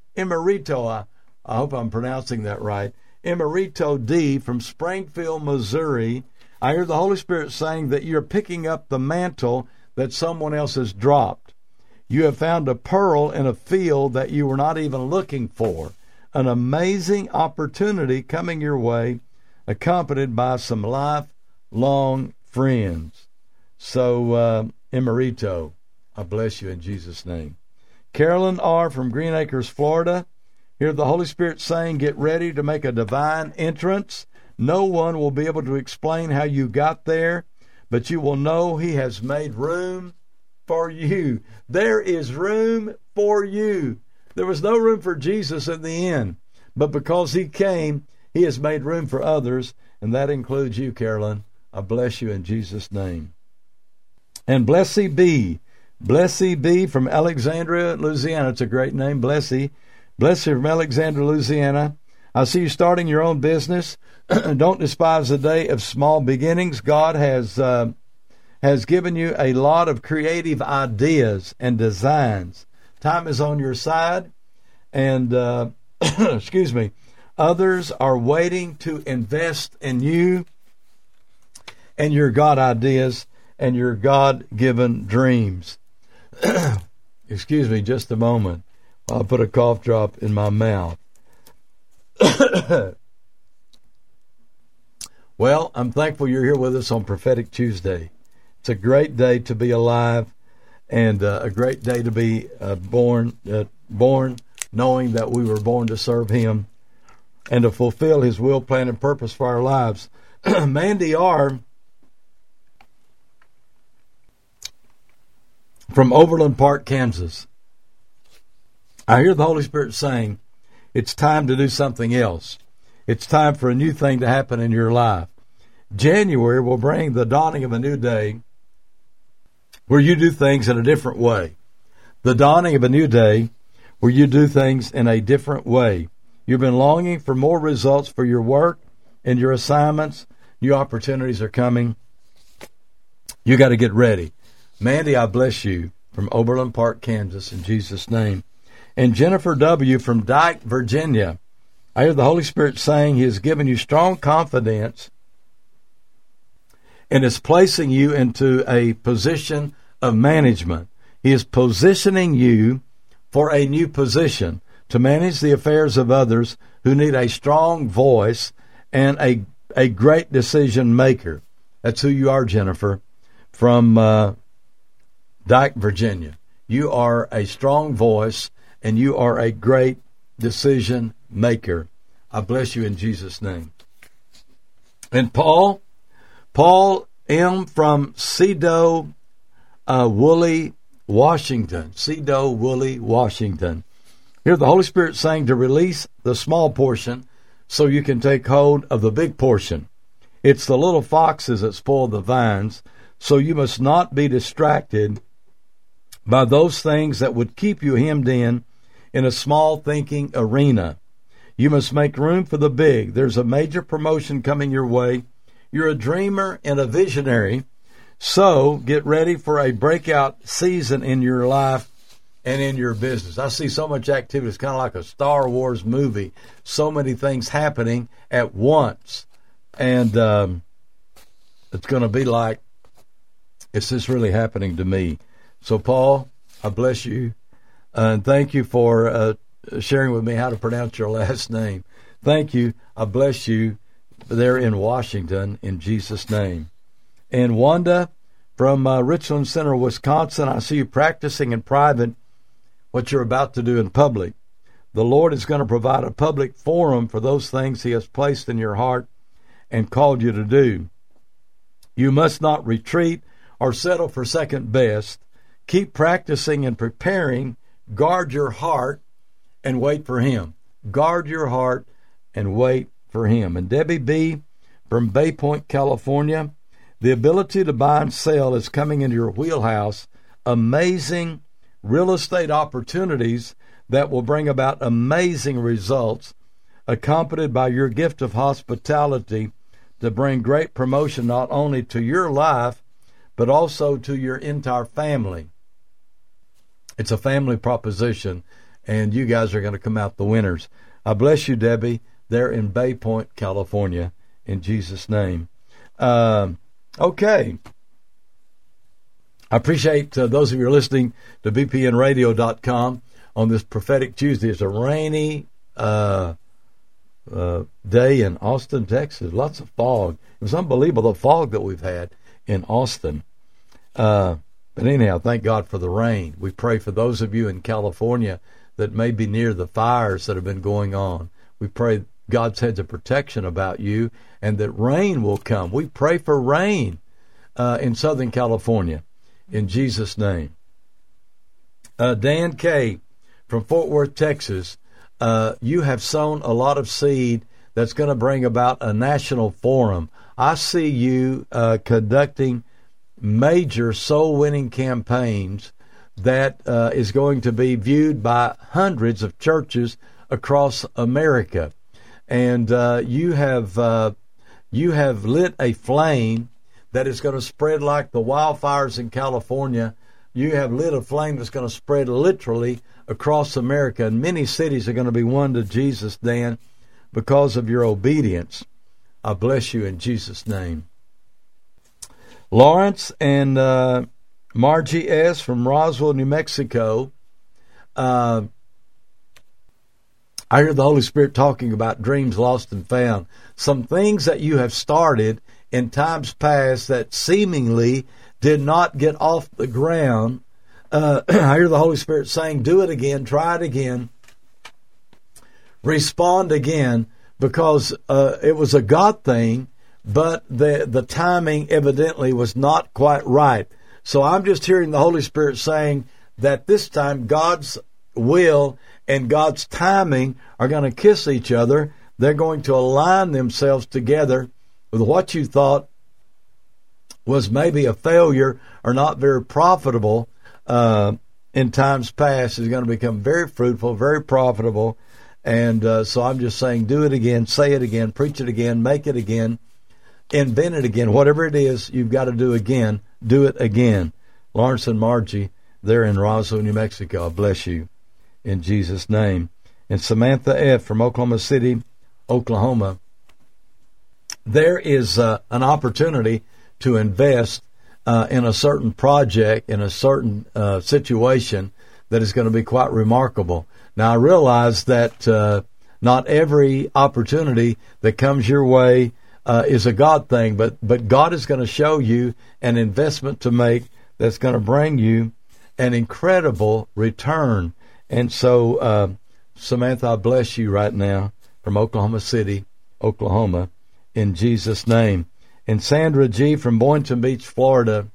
I hope I'm pronouncing that right. Emerito D. from Springfield, Missouri. I hear the Holy Spirit saying that you're picking up the mantle that someone else has dropped. You have found a pearl in a field that you were not even looking for. An amazing opportunity coming your way, accompanied by some lifelong friends. So, Emerito, I bless you in Jesus' name. Carolyn R. from Green Acres, Florida. Hear the Holy Spirit saying, get ready to make a divine entrance. No one will be able to explain how you got there, but you will know He has made room for you. There is room for you. There was no room for Jesus in the end, but because He came, He has made room for others, and that includes you, Carolyn. I bless you in Jesus' name. And Blessy B. From Alexandria, Louisiana. It's a great name, Blessy. Blessy from Alexandria, Louisiana. I see you starting your own business. Don't despise the day of small beginnings. God has given you a lot of creative ideas and designs. Time is on your side, and excuse me, others are waiting to invest in you and your God ideas and your God-given dreams. Excuse me just a moment. I'll put a cough drop in my mouth. Well, I'm thankful you're here with us on Prophetic Tuesday. It's a great day to be alive, and a great day to be born knowing that we were born to serve Him and to fulfill His will, plan, and purpose for our lives. Mandy R. from Overland Park, Kansas. I hear the Holy Spirit saying, it's time to do something else. It's time for a new thing to happen in your life. January will bring the dawning of a new day where you do things in a different way. The dawning of a new day where you do things in a different way. You've been longing for more results for your work and your assignments. New opportunities are coming. You got to get ready. Mandy, I bless you from Overland Park, Kansas, in Jesus' name. And Jennifer W. from Dyke, Virginia. I hear the Holy Spirit saying He has given you strong confidence and is placing you into a position of management. He is positioning you for a new position to manage the affairs of others who need a strong voice and a great decision maker. That's who you are, Jennifer, from Dyke, Virginia. You are a strong voice and you are a great decision maker. I bless you in Jesus' name. And Paul M. from Cedo Woolley, Washington. Cedo Woolley, Washington. Hear the Holy Spirit saying to release the small portion so you can take hold of the big portion. It's the little foxes that spoil the vines, so you must not be distracted by those things that would keep you hemmed in a small thinking arena. You must make room for the big. There's a major promotion coming your way. You're a dreamer and a visionary, so get ready for a breakout season in your life and in your business. I see so much activity. It's kind of like a Star Wars movie. So many things happening at once. And it's going to be like, is this really happening to me? So, Paul, I bless you. And thank you for sharing with me how to pronounce your last name. Thank you. I bless you there in Washington in Jesus' name. And Wanda from Richland Center, Wisconsin, I see you practicing in private what you're about to do in public. The Lord is going to provide a public forum for those things He has placed in your heart and called you to do. You must not retreat or settle for second best. Keep practicing and preparing. Guard your heart and wait for Him. Guard your heart and wait for Him. And Debbie B. from Bay Point, California, the ability to buy and sell is coming into your wheelhouse. Amazing real estate opportunities that will bring about amazing results, accompanied by your gift of hospitality to bring great promotion not only to your life, but also to your entire family. It's a family proposition, and you guys are going to come out the winners. I bless you, Debbie, there in Bay Point, California, in Jesus' name. Okay. I appreciate those of you who are listening to bpnradio.com on this prophetic Tuesday. It's a rainy day in Austin, Texas. Lots of fog. It was unbelievable, the fog that we've had in Austin. But anyhow, thank God for the rain. We pray for those of you in California that may be near the fires that have been going on. We pray God's hedge of protection about you and that rain will come. We pray for rain in Southern California in Jesus' name. Dan K. from Fort Worth, Texas, you have sown a lot of seed that's going to bring about a national forum. I see you conducting major soul-winning campaigns that is going to be viewed by hundreds of churches across America. And you have lit a flame that is going to spread like the wildfires in California. You have lit a flame that's going to spread literally across America, and many cities are going to be won to Jesus, Dan, because of your obedience. I bless you in Jesus' name. Lawrence and Margie S. from Roswell, New Mexico. I hear the Holy Spirit talking about dreams lost and found. Some things that you have started in times past that seemingly did not get off the ground. I hear the Holy Spirit saying, do it again, try it again. respond again, because it was a God thing, but the timing evidently was not quite right. So I'm just hearing the Holy Spirit saying that this time God's will and God's timing are going to kiss each other. They're going to align themselves together with what you thought was maybe a failure or not very profitable in times past is going to become very fruitful, very profitable. And so I'm just saying, do it again, say it again, preach it again, make it again, invent it again. Whatever it is you've got to do again, do it again. Lawrence and Margie, they're in Roswell, New Mexico. I bless you in Jesus' name. And Samantha F. from Oklahoma City, Oklahoma, there is an opportunity to invest in a certain project, in a certain situation that is going to be quite remarkable. Now, I realize that not every opportunity that comes your way is a God thing, but God is going to show you an investment to make that's going to bring you an incredible return. And so, Samantha, I bless you right now from Oklahoma City, Oklahoma, in Jesus' name. And Sandra G. from Boynton Beach, Florida,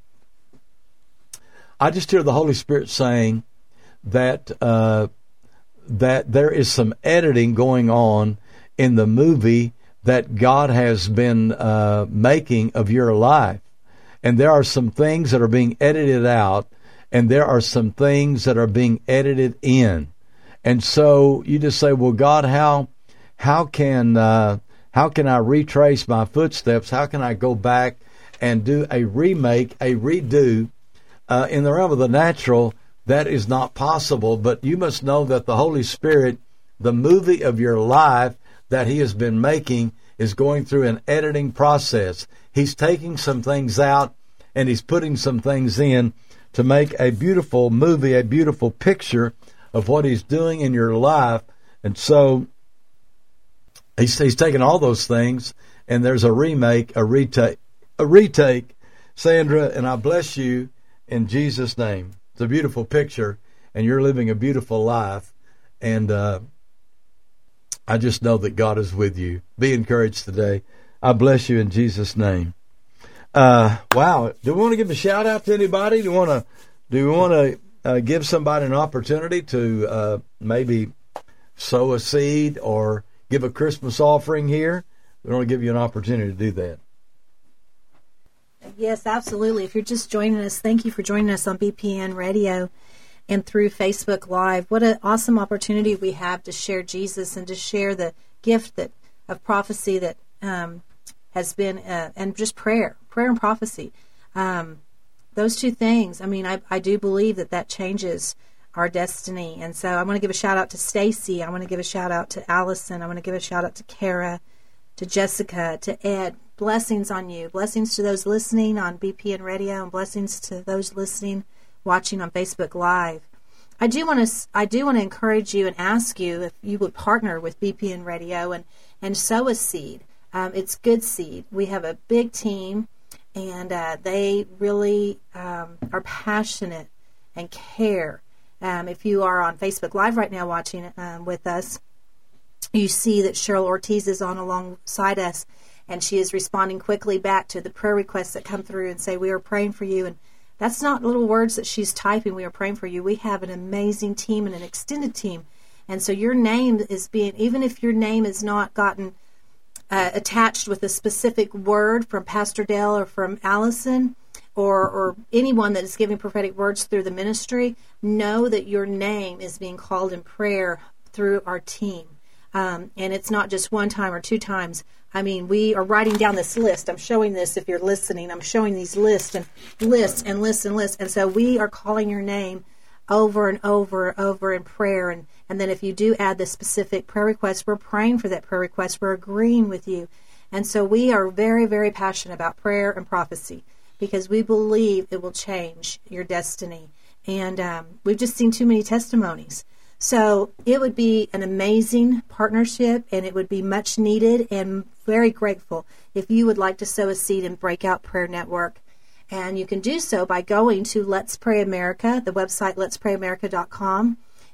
I just hear the Holy Spirit saying that that there is some editing going on in the movie that God has been making of your life. And there are some things that are being edited out, and there are some things that are being edited in. And so you just say, well, God, how can I retrace my footsteps? How can I go back and do a remake, a redo? In the realm of the natural, that is not possible. But you must know that the Holy Spirit, the movie of your life that He has been making, is going through an editing process. He's taking some things out and He's putting some things in to make a beautiful movie, a beautiful picture of what He's doing in your life. And so He's taken all those things, and there's a remake, a retake, Sandra, and I bless you in Jesus' name. It's a beautiful picture, and you're living a beautiful life, and I just know that God is with you. Be encouraged today. I bless you in Jesus' name. Wow. Do we want to give a shout out to anybody? Do we want to give somebody an opportunity to maybe sow a seed or give a Christmas offering here? We want to give you an opportunity to do that. Yes, absolutely. If you're just joining us, thank you for joining us on BPN Radio and through Facebook Live. What an awesome opportunity we have to share Jesus and to share the gift of prophecy that has been, and just prayer and prophecy. Those two things, I mean, I do believe that changes our destiny. And so I want to give a shout out to Stacy. I want to give a shout out to Allison. I want to give a shout out to Kara, to Jessica, to Ed. Blessings on you. Blessings to those listening on BPN Radio, and blessings to those watching on Facebook Live. I do want to encourage you and ask you if you would partner with BPN Radio and sow a seed. It's good seed. We have a big team, and they really are passionate and care. If you are on Facebook Live right now watching with us, you see that Cheryl Ortiz is on alongside us, and she is responding quickly back to the prayer requests that come through and say, we are praying for you. And that's not little words that she's typing, we are praying for you. We have an amazing team and an extended team. And so your name is being, even if your name is not gotten attached with a specific word from Pastor Dale or from Allison, or anyone that is giving prophetic words through the ministry, know that your name is being called in prayer through our team. And it's not just one time or two times. I mean, we are writing down this list. I'm showing this if you're listening. I'm showing these lists and lists and lists and lists. And so we are calling your name over and over and over in prayer. And then if you do add the specific prayer request, we're praying for that prayer request. We're agreeing with you. And so we are very, very passionate about prayer and prophecy, because we believe it will change your destiny. And we've just seen too many testimonies. So it would be an amazing partnership, and it would be much needed, and very grateful if you would like to sow a seed in Breakout Prayer Network. And you can do so by going to Let's Pray America, the website letsprayamerica.com,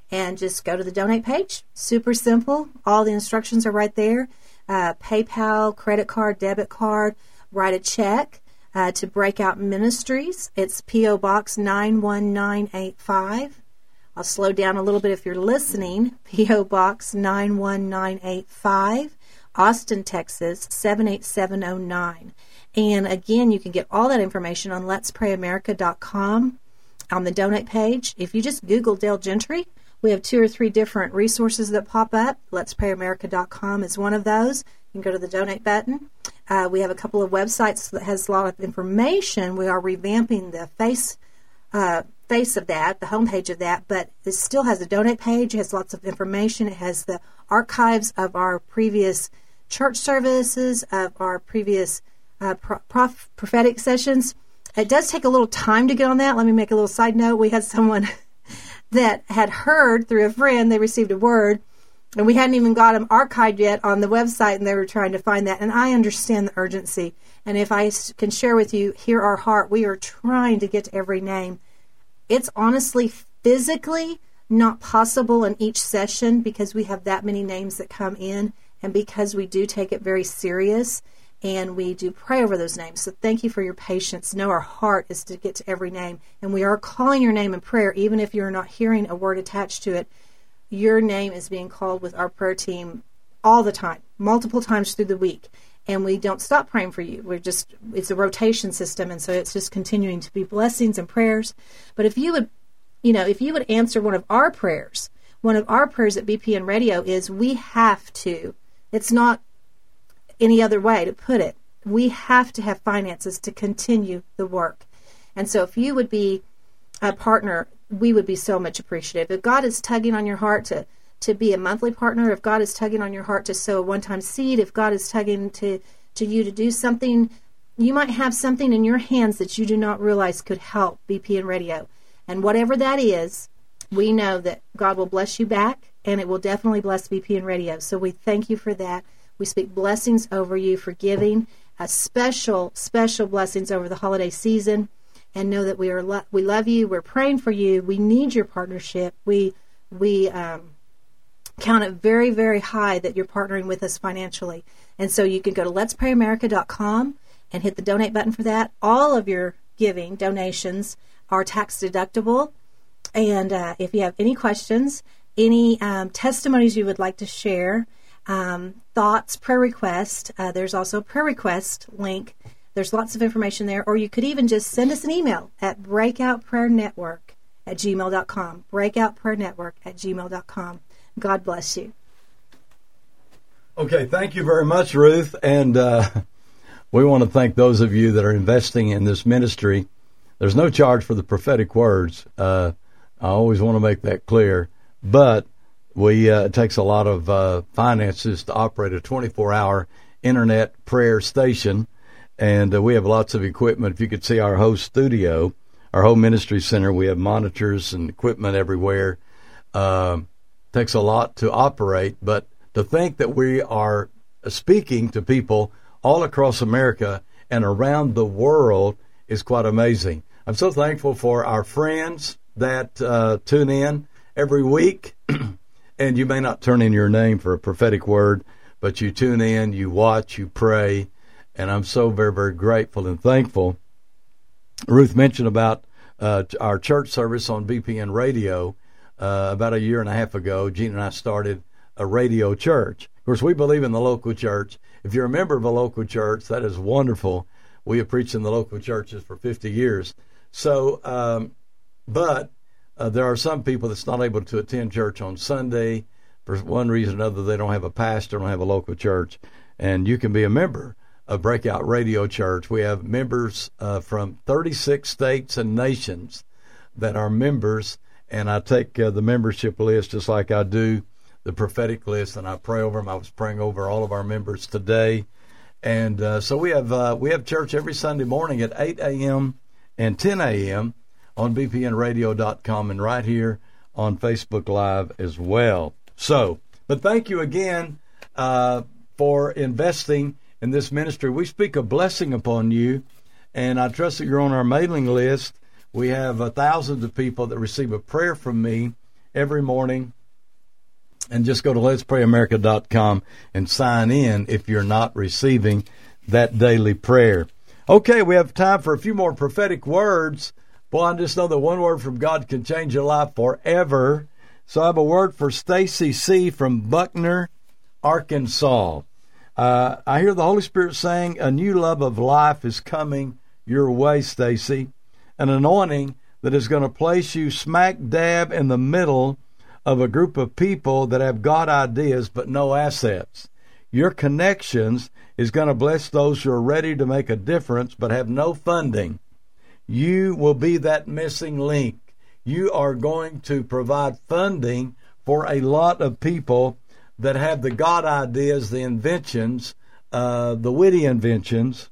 and just go to the donate page. Super simple. All the instructions are right there. PayPal, credit card, debit card, write a check to Breakout Ministries. It's P.O. Box 91985. I'll slow down a little bit if you're listening. P.O. Box 91985, Austin, Texas 78709. And again, you can get all that information on letsprayamerica.com on the donate page. If you just Google Dale Gentry, we have 2 or 3 different resources that pop up. Letsprayamerica.com is one of those. You can go to the donate button. We have a couple of websites that has a lot of information. We are revamping the face of that, the homepage of that, but it still has a donate page. It has lots of information. It has the archives of our previous church services, of our previous prophetic sessions. It does take a little time to get on that. Let me make a little side note. We had someone that had heard through a friend, they received a word, and we hadn't even got them archived yet on the website, and they were trying to find that. And I understand the urgency. And if I can share with you, hear our heart, we are trying to get to every name. It's honestly physically not possible in each session because we have that many names that come in, and because we do take it very serious, and we do pray over those names. So thank you for your patience. Know our heart is to get to every name, and we are calling your name in prayer, even if you're not hearing a word attached to it. Your name is being called with our prayer team all the time, multiple times through the week, and we don't stop praying for you. It's a rotation system, and so it's just continuing to be blessings and prayers. But if you would answer one of our prayers at BPN Radio is, we have to. It's not any other way to put it. We have to have finances to continue the work. And so if you would be a partner, we would be so much appreciative. If God is tugging on your heart to be a monthly partner, if God is tugging on your heart to sow a one-time seed, if God is tugging to you to do something, you might have something in your hands that you do not realize could help BPN Radio. And whatever that is, we know that God will bless you back, and it will definitely bless BPN Radio. So we thank you for that. We speak blessings over you for giving, a special blessings over the holiday season, and know that we love you. We're praying for you. We need your partnership. We count it very, very high that you're partnering with us financially. And so you can go to letsprayamerica.com and hit the donate button for that. All of your giving donations are tax deductible. And if you have any questions, any testimonies you would like to share, thoughts, prayer request, there's also a prayer request link. There's lots of information there. Or you could even just send us an email at breakoutprayernetwork@gmail.com. breakoutprayernetwork@gmail.com. God bless you. Okay, thank you very much, Ruth. And we want to thank those of you that are investing in this ministry. There's no charge for the prophetic words. I always want to make that clear. But it takes a lot of finances to operate a 24-hour internet prayer station. And we have lots of equipment. If you could see our whole studio, our whole ministry center, we have monitors and equipment everywhere. Takes a lot to operate, but to think that we are speaking to people all across America and around the world is quite amazing. I'm so thankful for our friends that tune in every week. And you may not turn in your name for a prophetic word, but you tune in, you watch, you pray, and I'm so very, very grateful and thankful. Ruth mentioned about our church service on BPN Radio. About a year and a half ago, Gene and I started a radio church. Of course, we believe in the local church. If you're a member of a local church, that is wonderful. We have preached in the local churches for 50 years. So, but there are some people that's not able to attend church on Sunday. For one reason or another, they don't have a pastor, don't have a local church. And you can be a member of Breakout Radio Church. We have members from 36 states and nations that are members. And I take the membership list just like I do the prophetic list, and I pray over them. I was praying over all of our members today. And so we have church every Sunday morning at 8 a.m. and 10 a.m. on bpnradio.com and right here on Facebook Live as well. So, but thank you again for investing in this ministry. We speak a blessing upon you, and I trust that you're on our mailing list. We have thousands of people that receive a prayer from me every morning. And just go to letsprayamerica.com and sign in if you're not receiving that daily prayer. Okay, we have time for a few more prophetic words. Boy, I just know that one word from God can change your life forever. So I have a word for Stacy C. from Buckner, Arkansas. I hear the Holy Spirit saying a new love of life is coming your way, Stacy. An anointing that is going to place you smack dab in the middle of a group of people that have God ideas but no assets. Your connections is going to bless those who are ready to make a difference but have no funding. You will be that missing link. You are going to provide funding for a lot of people that have the God ideas, the inventions, the witty inventions,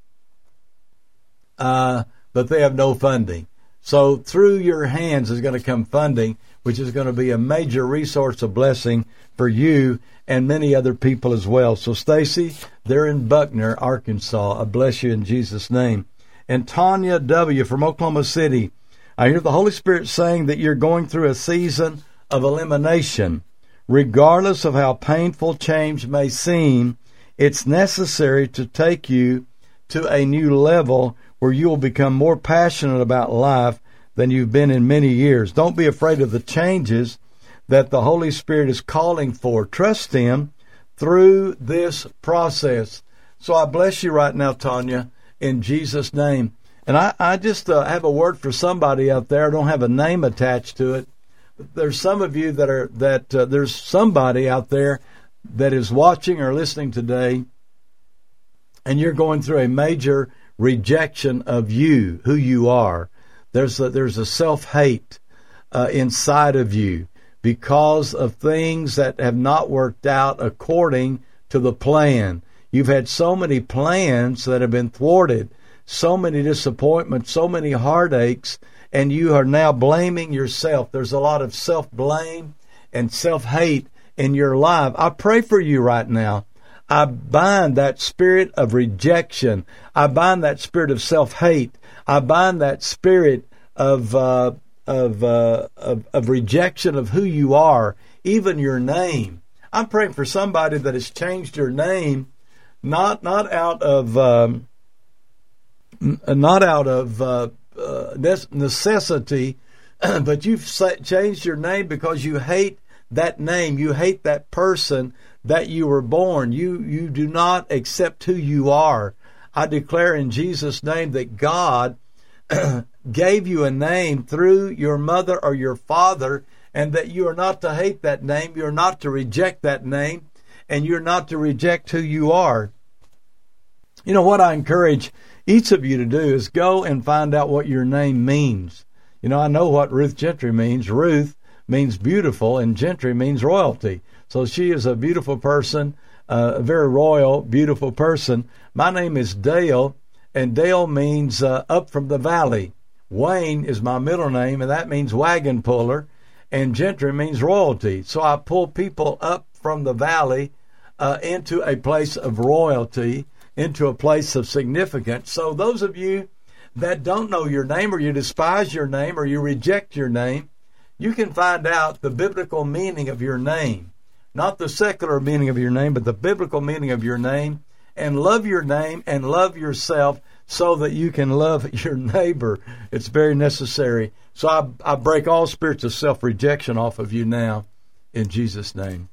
but they have no funding. So through your hands is going to come funding, which is going to be a major resource of blessing for you and many other people as well. So Stacy, they're in Buckner, Arkansas. I bless you in Jesus' name. And Tanya W. from Oklahoma City, I hear the Holy Spirit saying that you're going through a season of elimination. Regardless of how painful change may seem, it's necessary to take you to a new level where you will become more passionate about life than you've been in many years. Don't be afraid of the changes that the Holy Spirit is calling for. Trust Him through this process. So I bless you right now, Tanya, in Jesus' name. And I just have a word for somebody out there. I don't have a name attached to it. There's some of you there's somebody out there that is watching or listening today, and you're going through a major rejection of you, who you are. There's a self-hate inside of you because of things that have not worked out according to the plan. You've had so many plans that have been thwarted, so many disappointments, so many heartaches, and you are now blaming yourself. There's a lot of self-blame and self-hate in your life. I pray for you right now. I bind that spirit of rejection. I bind that spirit of self-hate. I bind that spirit of rejection of who you are, even your name. I'm praying for somebody that has changed your name, not out of necessity, but you've changed your name because you hate that name. You hate that person that you were born. You do not accept who you are. I declare in Jesus' name that God gave you a name through your mother or your father, and that you are not to hate that name. You're not to reject that name, and you're not to reject who you are. You know what I encourage each of you to do is go and find out what your name means. You know, I know what Ruth Gentry means. Ruth means beautiful, and Gentry means royalty. So she is a beautiful person, a very royal, beautiful person. My name is Dale, and Dale means up from the valley. Wayne is my middle name, and that means wagon puller, and Gentry means royalty. So I pull people up from the valley into a place of royalty, into a place of significance. So those of you that don't know your name, or you despise your name, or you reject your name, you can find out the biblical meaning of your name. Not the secular meaning of your name, but the biblical meaning of your name, and love your name and love yourself so that you can love your neighbor. It's very necessary. So I break all spirits of self-rejection off of you now in Jesus' name.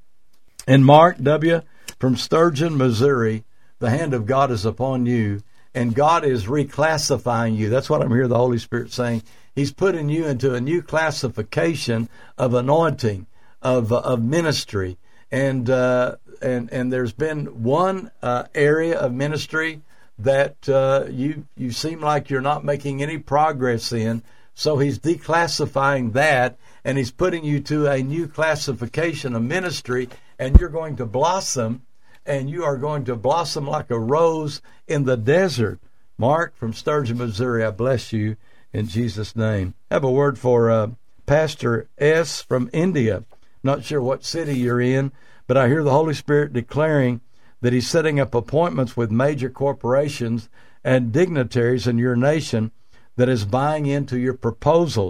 And Mark W. from Sturgeon, Missouri, the hand of God is upon you, and God is reclassifying you. That's what I'm hearing the Holy Spirit saying. He's putting you into a new classification of anointing, of ministry, and there's been one area of ministry that you seem like you're not making any progress in. So He's declassifying that, and He's putting you to a new classification of ministry, and you're going to blossom, and you are going to blossom like a rose in the desert. Mark from Sturgeon, Missouri, I bless you in Jesus' name. I have a word for Pastor S. from India. Not sure what city you're in, but I hear the Holy Spirit declaring that He's setting up appointments with major corporations and dignitaries in your nation that is buying into your proposals.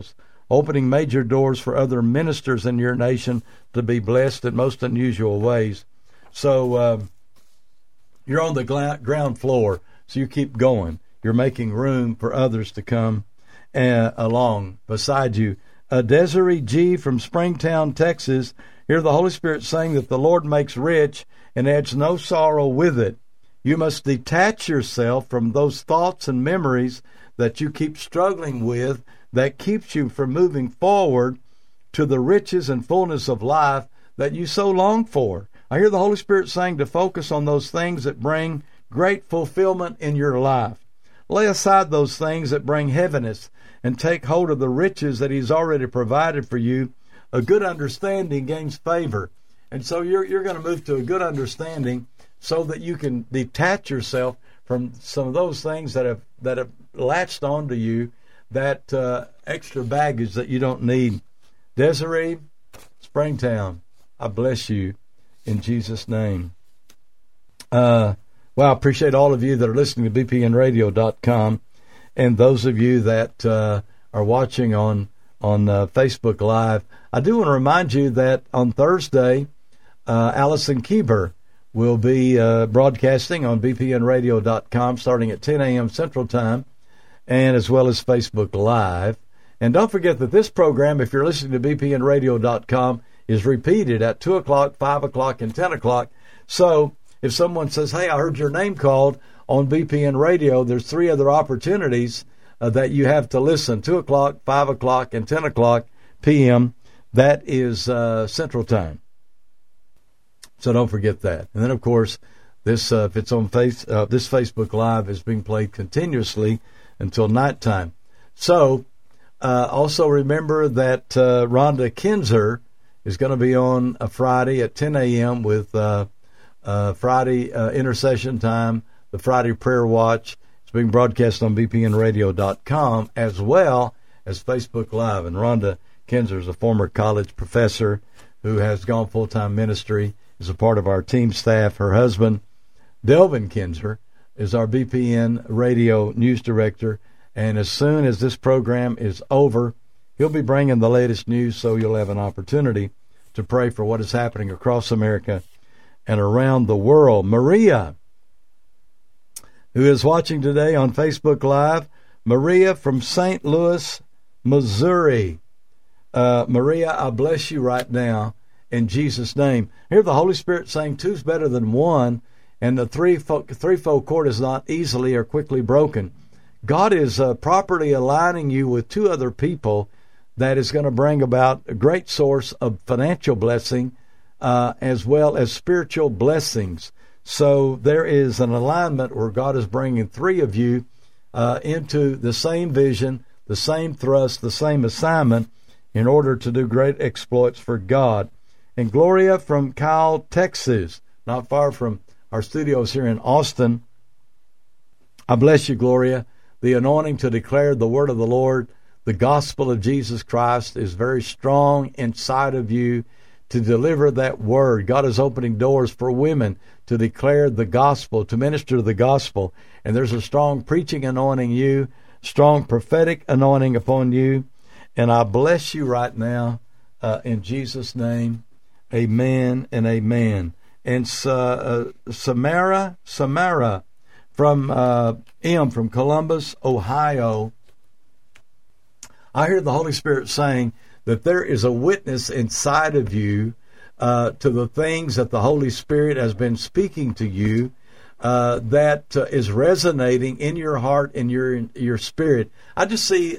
opening major doors for other ministers in your nation to be blessed in most unusual ways. So you're on the ground floor, so you keep going. You're making room for others to come along beside you. Desiree G. from Springtown, Texas. Hear the Holy Spirit saying that the Lord makes rich and adds no sorrow with it. You must detach yourself from those thoughts and memories that you keep struggling with that keeps you from moving forward to the riches and fullness of life that you so long for. I hear the Holy Spirit saying to focus on those things that bring great fulfillment in your life. Lay aside those things that bring heaviness and take hold of the riches that He's already provided for you. A good understanding gains favor. And so you're going to move to a good understanding so that you can detach yourself from some of those things that have latched onto you, that extra baggage that you don't need. Desiree, Springtown, I bless you in Jesus' name. Well, I appreciate all of you that are listening to bpnradio.com, and those of you that are watching on Facebook Live. I do want to remind you that on Thursday, Allison Kieber will be broadcasting on bpnradio.com starting at 10 a.m. Central Time, and as well as Facebook Live. And don't forget that this program, if you're listening to bpnradio.com, is repeated at 2 o'clock, 5 o'clock, and 10 o'clock. So if someone says, hey, I heard your name called on BPN Radio, there's 3 other opportunities that you have to listen, 2 o'clock, 5 o'clock, and 10 o'clock p.m. That is Central Time. So don't forget that. And then, of course, this if it's on this Facebook Live is being played continuously until nighttime. So also remember that Rhonda Kinzer is going to be on a Friday at 10 a.m. with Friday intercession time, the Friday prayer watch. It's being broadcast on bpnradio.com as well as Facebook Live. And Rhonda Kinzer is a former college professor who has gone full-time ministry, is a part of our team staff. Her husband, Delvin Kinzer, is our BPN Radio News Director. And as soon as this program is over, he'll be bringing the latest news, so you'll have an opportunity to pray for what is happening across America and around the world. Maria, who is watching today on Facebook Live, Maria from St. Louis, Missouri. Maria, I bless you right now in Jesus' name. Hear the Holy Spirit saying 2's better than 1, and the threefold cord is not easily or quickly broken. God is properly aligning you with 2 other people that is going to bring about a great source of financial blessing as well as spiritual blessings. So there is an alignment where God is bringing 3 of you into the same vision, the same thrust, the same assignment in order to do great exploits for God. And Gloria from Kyle, Texas, not far from our studios here in Austin. I bless you, Gloria. The anointing to declare the word of the Lord, the gospel of Jesus Christ, is very strong inside of you to deliver that word. God is opening doors for women to declare the gospel, to minister the gospel. And there's a strong preaching anointing you, strong prophetic anointing upon you. And I bless you right now in Jesus' name. Amen and amen. And Samara from from Columbus, Ohio. I hear the Holy Spirit saying that there is a witness inside of you to the things that the Holy Spirit has been speaking to you that is resonating in your heart and your spirit. I see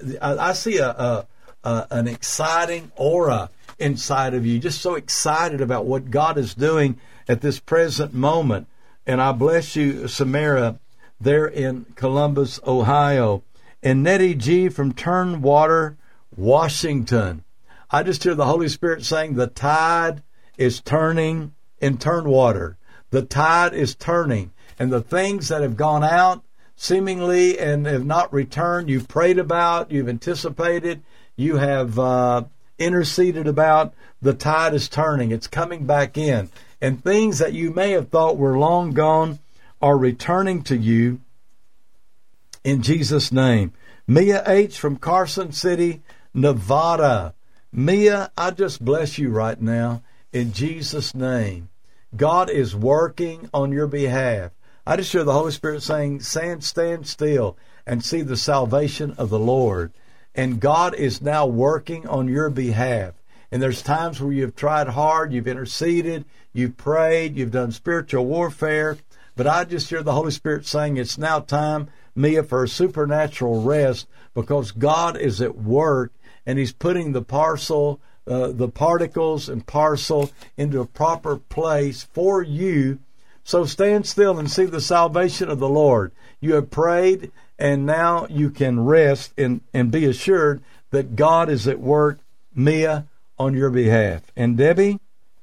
an exciting aura inside of you, just so excited about what God is doing at this present moment. And I bless you, Samara, there in Columbus, Ohio. And Nettie G. from Turnwater, Washington. I just hear the Holy Spirit saying the tide is turning in Turnwater. The tide is turning. And the things that have gone out seemingly and have not returned, you've prayed about, you've anticipated, you have interceded about, the tide is turning. It's coming back in. And things that you may have thought were long gone are returning to you in Jesus' name. Mia H. from Carson City, Nevada. Mia, I just bless you right now in Jesus' name. God is working on your behalf. I just hear the Holy Spirit saying, stand still and see the salvation of the Lord. And God is now working on your behalf. And there's times where you've tried hard, you've interceded, you've prayed, you've done spiritual warfare. But I just hear the Holy Spirit saying it's now time, Mia, for a supernatural rest, because God is at work and He's putting the particles and parcel into a proper place for you. So stand still and see the salvation of the Lord. You have prayed, and now you can rest and be assured that God is at work, Mia, on your behalf. And Debbie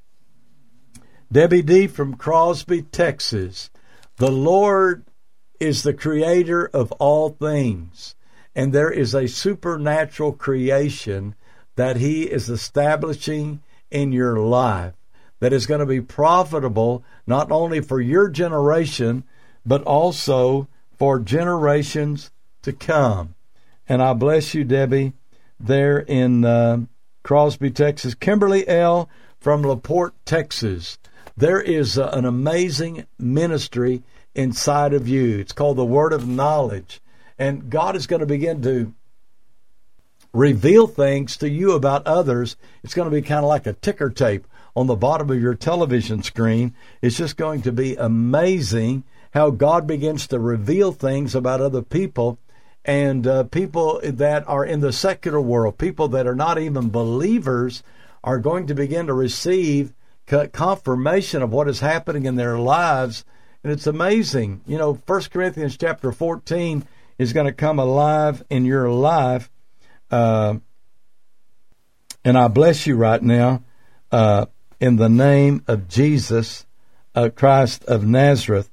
D. from Crosby, Texas. The Lord is the creator of all things, and there is a supernatural creation that He is establishing in your life that is going to be profitable not only for your generation, but also for generations to come. And I bless you, Debbie, there in Crosby, Texas. Kimberly L. from LaPorte, Texas. There is an amazing ministry inside of you. It's called the Word of Knowledge. And God is going to begin to reveal things to you about others. It's going to be kind of like a ticker tape on the bottom of your television screen. It's just going to be amazing how God begins to reveal things about other people, and people that are in the secular world, people that are not even believers, are going to begin to receive confirmation of what is happening in their lives. And it's amazing. 1 Corinthians chapter 14 is going to come alive in your life. And I bless you right now in the name of Jesus Christ of Nazareth.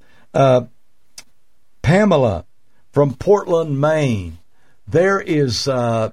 Pamela from Portland, Maine. There is the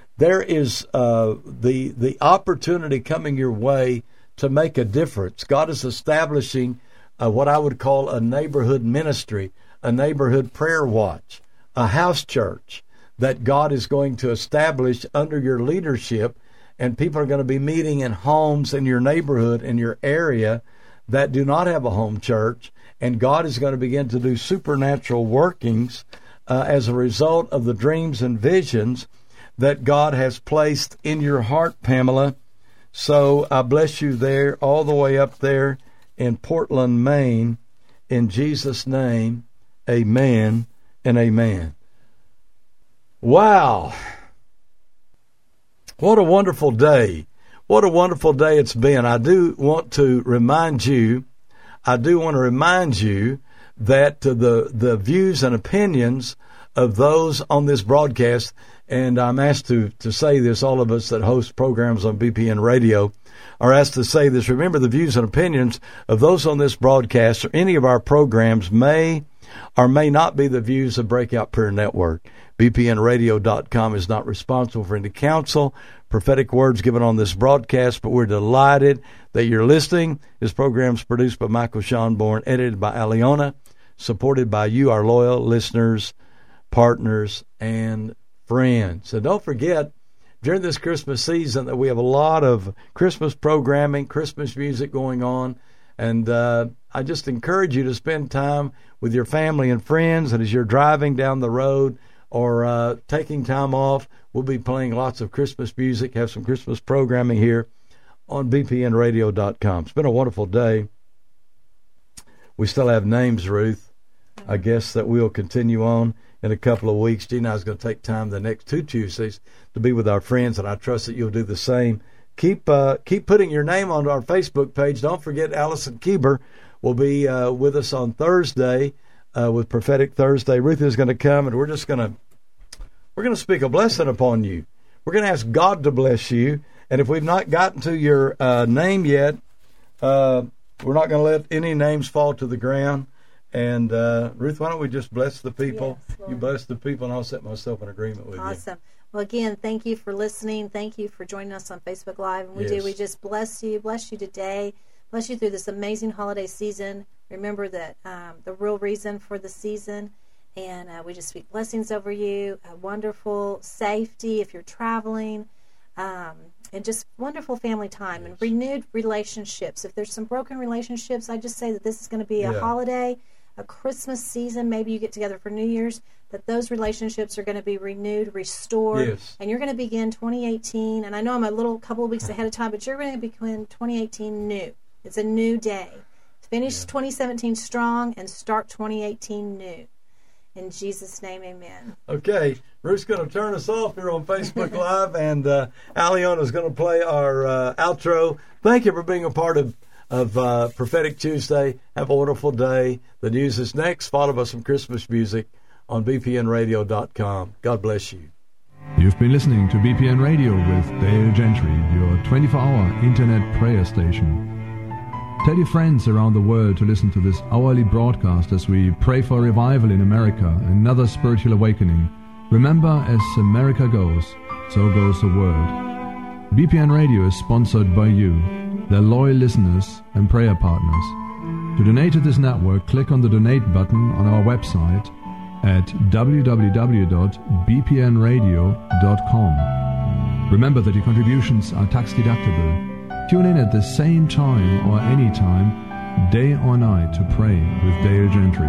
opportunity coming your way to make a difference. God is establishing what I would call a neighborhood ministry, a neighborhood prayer watch, a house church that God is going to establish under your leadership, and people are going to be meeting in homes in your neighborhood, in your area, that do not have a home church, and God is going to begin to do supernatural workings as a result of the dreams and visions that God has placed in your heart, Pamela. So I bless you there, all the way up there in Portland, Maine. In Jesus' name, amen and amen. Wow. What a wonderful day. What a wonderful day it's been. I do want to remind you that the views and opinions of those on this broadcast, and I'm asked to say this, all of us that host programs on BPN Radio are asked to say this. Remember, the views and opinions of those on this broadcast or any of our programs may or may not be the views of Breakout Prayer Network. BPNradio.com is not responsible for any counsel, prophetic words given on this broadcast, but we're delighted that you're listening. This program is produced by Michael Schonborn, edited by Aliona, supported by you, our loyal listeners, partners, and friends. So don't forget, during this Christmas season, that we have a lot of Christmas programming, Christmas music going on, and I just encourage you to spend time with your family and friends, and as you're driving down the road or taking time off, we'll be playing lots of Christmas music, have some Christmas programming here on bpnradio.com. It's been a wonderful day. We still have names, Ruth. I guess that we'll continue on in a couple of weeks. Gina and I is going to take time the next 2 Tuesdays to be with our friends, and I trust that you'll do the same. Keep putting your name on our Facebook page. Don't forget Allison Kieber will be with us on Thursday with Prophetic Thursday. Ruth is going to come, and we're going to speak a blessing upon you. We're going to ask God to bless you, and if we've not gotten to your name yet, we're not going to let any names fall to the ground. And Ruth, why don't we just bless the people? Yes, you bless the people, and I'll set myself in agreement with you. Awesome. Well, again, thank you for listening. Thank you for joining us on Facebook Live. And we just bless you today, bless you through this amazing holiday season. Remember that the real reason for the season And we just speak blessings over you, wonderful safety if you're traveling, and just wonderful family time and renewed relationships. If there's some broken relationships, I just say that this is going to be a holiday, a Christmas season. Maybe you get together for New Year's, that those relationships are going to be renewed, restored, and you're going to begin 2018. And I know I'm a couple of weeks ahead of time, but you're going to begin 2018 new. It's a new day. Finish 2017 strong and start 2018 new. In Jesus' name, amen. Okay, Ruth's going to turn us off here on Facebook Live, and Aliana's going to play our outro. Thank you for being a part of Prophetic Tuesday. Have a wonderful day. The news is next, followed by some Christmas music on bpnradio.com. God bless you. You've been listening to BPN Radio with Dale Gentry, your 24-hour internet prayer station. Tell your friends around the world to listen to this hourly broadcast as we pray for revival in America, another spiritual awakening. Remember, as America goes, so goes the world. BPN Radio is sponsored by you, their loyal listeners and prayer partners. To donate to this network, click on the donate button on our website at www.bpnradio.com. Remember that your contributions are tax deductible. Tune in at the same time or any time, day or night, to pray with Dale Gentry.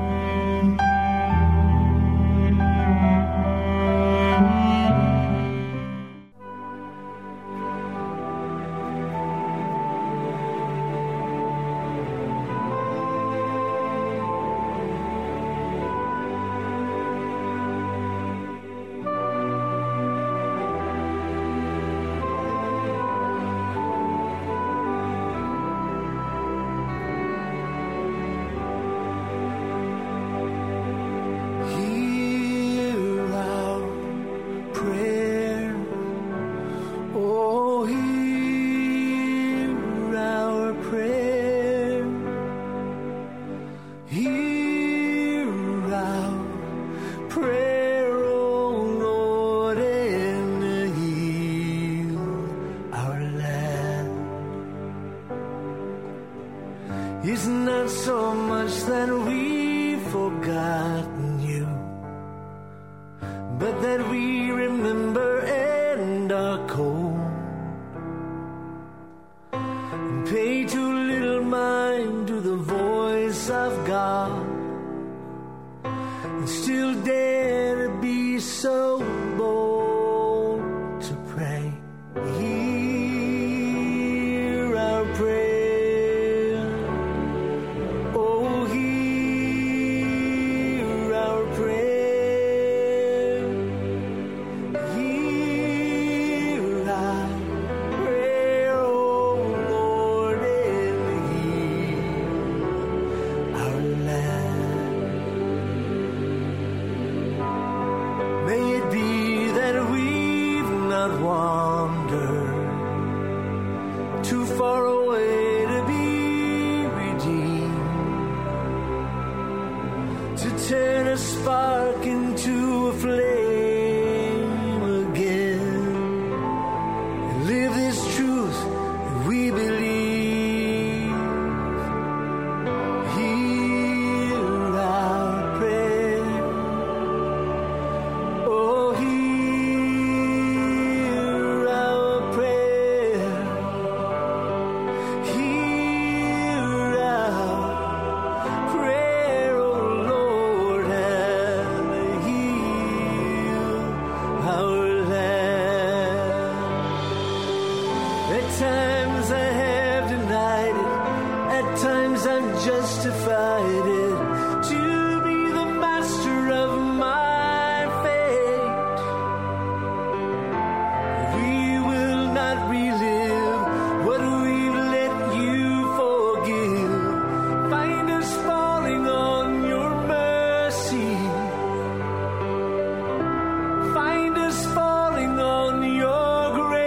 It's not so much that we've forgotten you, but that we remember and are cold, and pay too little mind to the voice of God, and still dare to be so bold to pray. Hear our prayer. Too far away to be redeemed, to turn a spark into a flame again, and live this truth that we believe. Hear our prayer. Oh, hear our prayer. Hear our prayer, oh Lord, and heal our land. At times I have denied it, at times I've justified it, to be the master of my fate. We will not relive what we've let you forgive. Find us falling on your mercy. Find us falling on your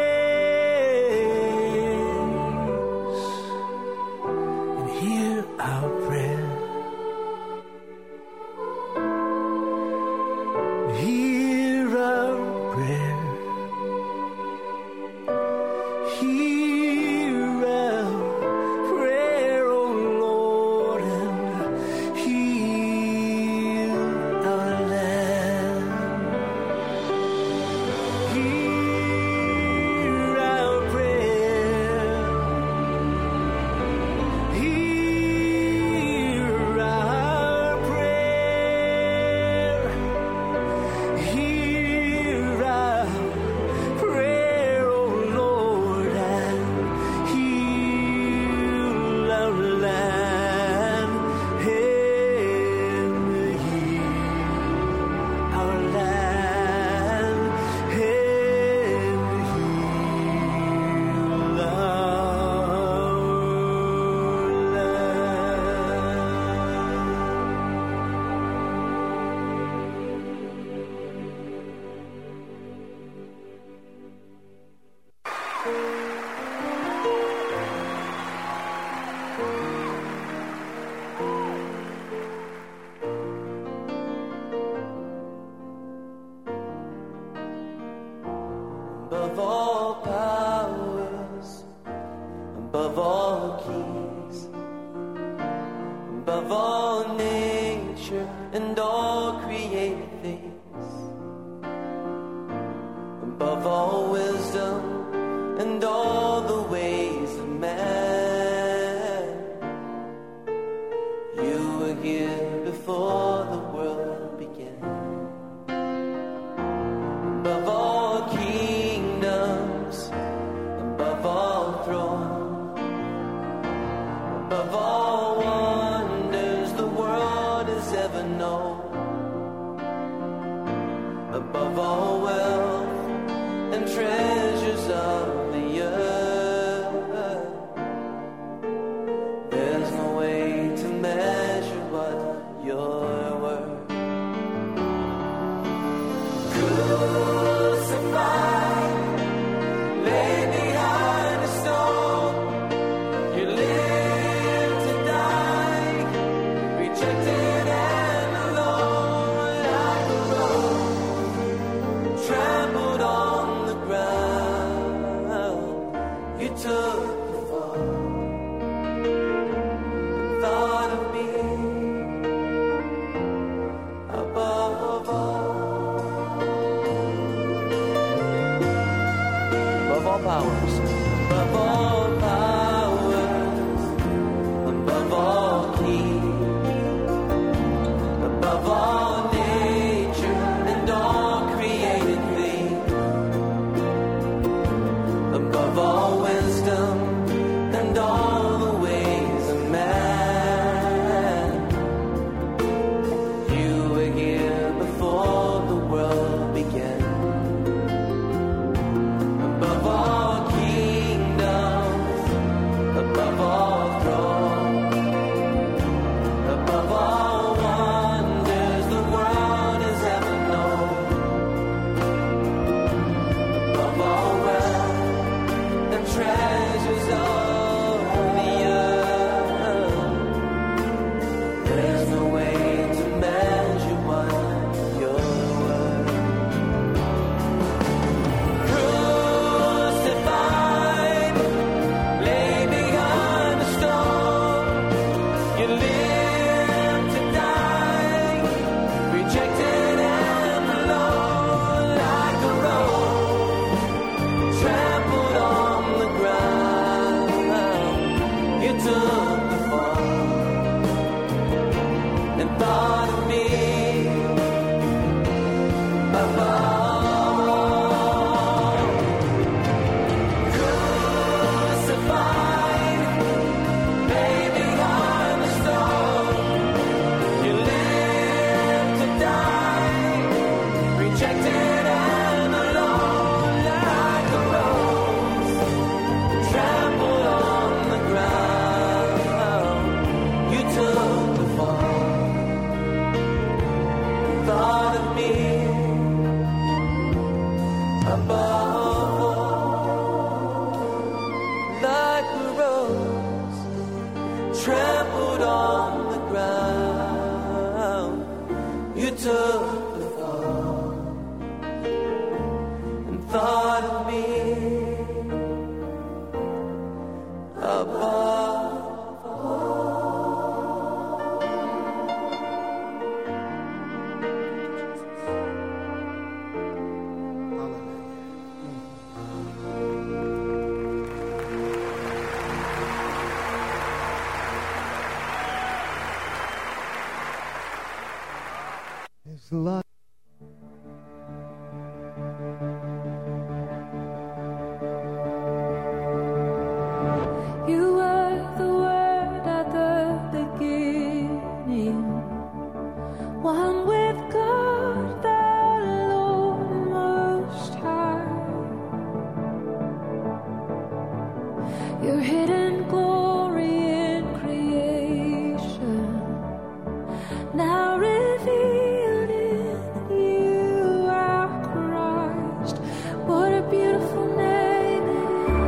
grace. And hear our prayer. Hear our prayer. Hear our prayer, oh Lord, and heal our Above all powers, above all keys, above all nature and all created things, above all wisdom and all the ways of man, you were here before the world began. Above all kingdoms, above all thrones, above all wonders the world has ever known, above all wealth and treasures of the earth, there's no way to measure what you're worth. Crucified, lay behind a stone, you live to die, rejected and alone, like a rose trampled on the ground. You took the fall, thought of me above all. Powers, above all powers, above all keys, above all nature and all created things, above all wisdom and all the ways of man, you were here before the world began. Above all kingdoms, above all thrones, above all wonders the world has ever known, above all wealth and treasures of the earth, there's no way to measure what you're worth. Crucified, lay behind a stone, you live to die, rejected and alone, like a rose trampled on the ground. You took the fall and thought of me above all. Crucified, lay behind the stone, you live to die, rejected and alone, like a rose trampled on the ground. You took the fall, thought of me above all, like a rose trampled on the ground. You took the fall and thought of me above. There's a lot. You were the word at the beginning, one with God the Lord Most High. Your hidden glory in creation, now revealed in you, our Christ. What a beautiful name it is.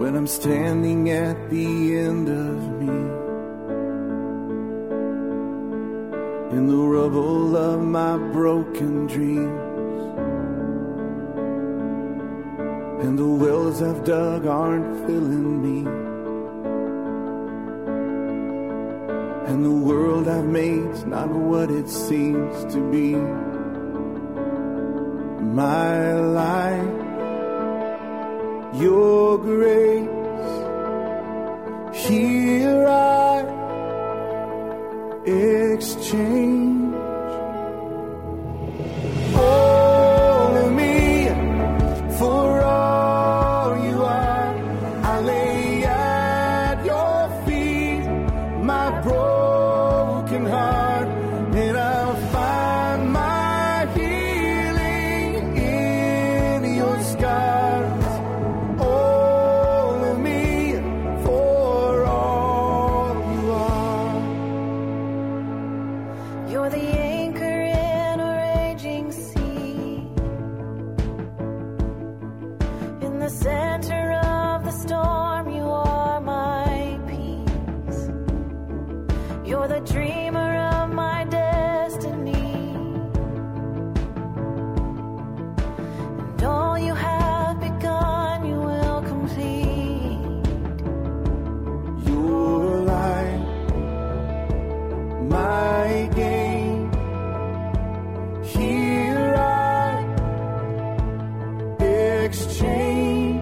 when I'm standing at the end of me, in the rubble of my broken dreams, and the wells I've dug aren't filling me, and the world I've made's not what it seems to be. My life, your grace, here I exchange all of me for all you are. I lay at your feet my broken heart, and I'll find my healing in your scars. All of me for all you are. You're the anchor in a raging sea, in the center of the storm. You are my peace. You're the dreamer of my destiny, and all you have begun you will complete. Your light, my gain, here I exchange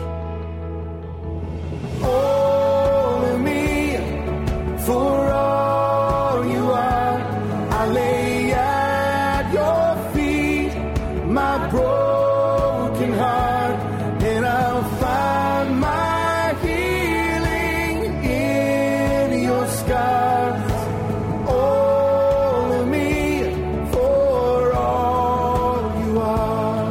all of me for all you are. I lay at your feet my broken heart, and I'll find my healing in your scars. All of me for all you are.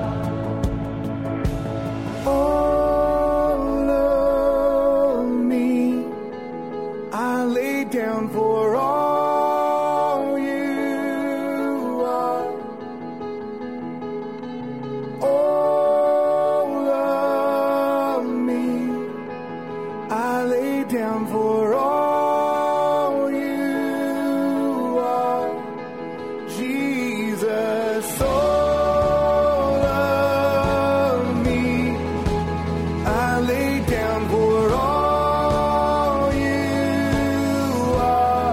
All of me I lay down for all you are. All of me I lay down for all you are. Jesus, all of me I lay down for all you are.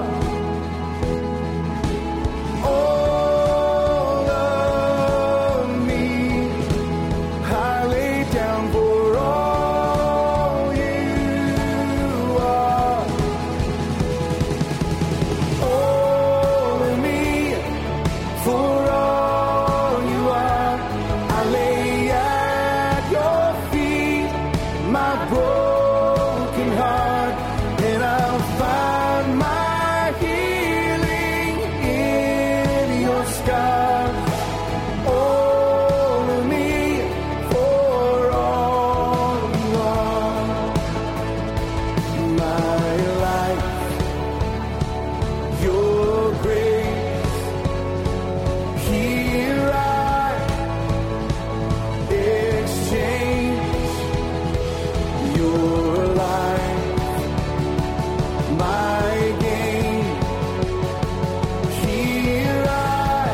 All of me I lay down for all you are. All of me for all you are. I lay at your feet my broken heart, and I'll find my healing in your scars. All of me for all you are. My life, your grace, here I exchange your life, my gain. Here I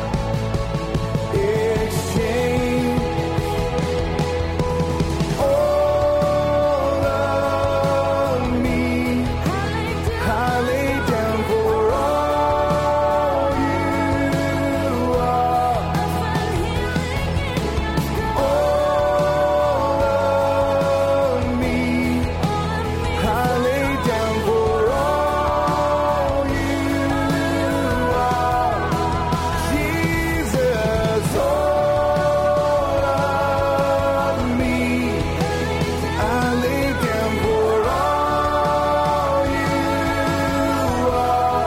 exchange all of me. I lay down for all you are. All of me I lay down for all you are. Jesus, all of me I lay down for all you are.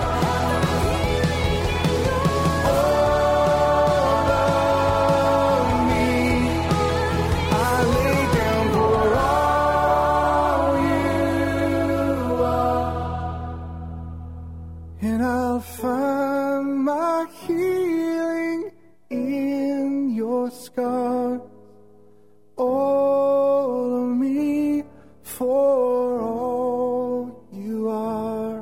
All of me I lay down for all you are, and I'll find my healing in your scars. All of me for all you are.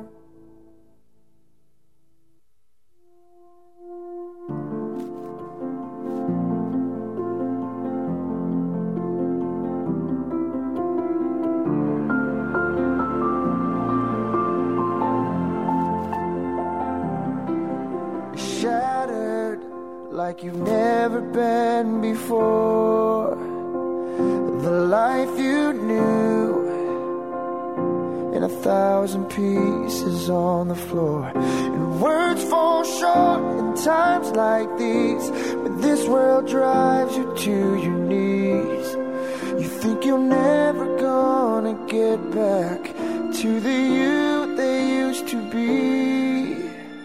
Shattered like you've never been before. The life you knew in 1,000 pieces on the floor. And words fall short in times like these, when this world drives you to your knees. You think you're never gonna get back to the you they used to be.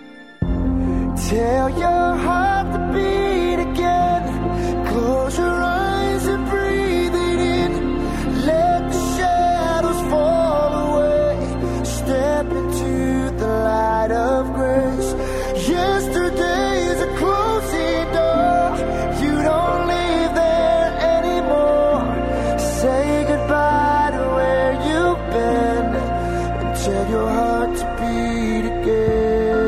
Tell your heart to beat again. Close your eyes and breathe it in. Let the shadows fall away. Step into the light of grace. Yesterday's a closing door. You don't live there anymore. Say goodbye to where you've been and tell your heart to beat again.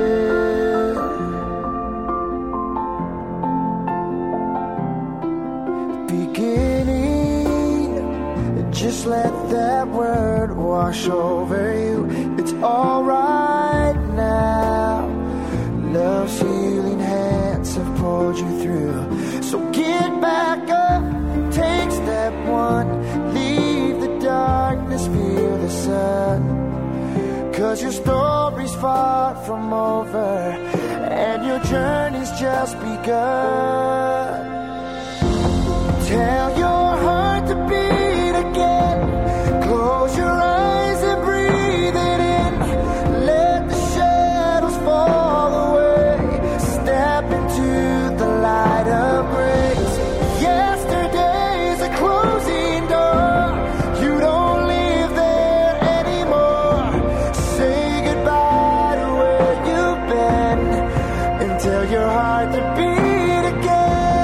Just let that word wash over you. It's alright now. Love's healing hands have pulled you through. So get back up, take step one. Leave the darkness, feel the sun. 'Cause your story's far from over, and your journey's just begun. Tell your heart to beat again. Close your eyes and breathe it in. Let the shadows fall away. Step into the light of grace. Yesterday's a closing door. You don't live there anymore. Say goodbye to where you've been and tell your heart to beat again.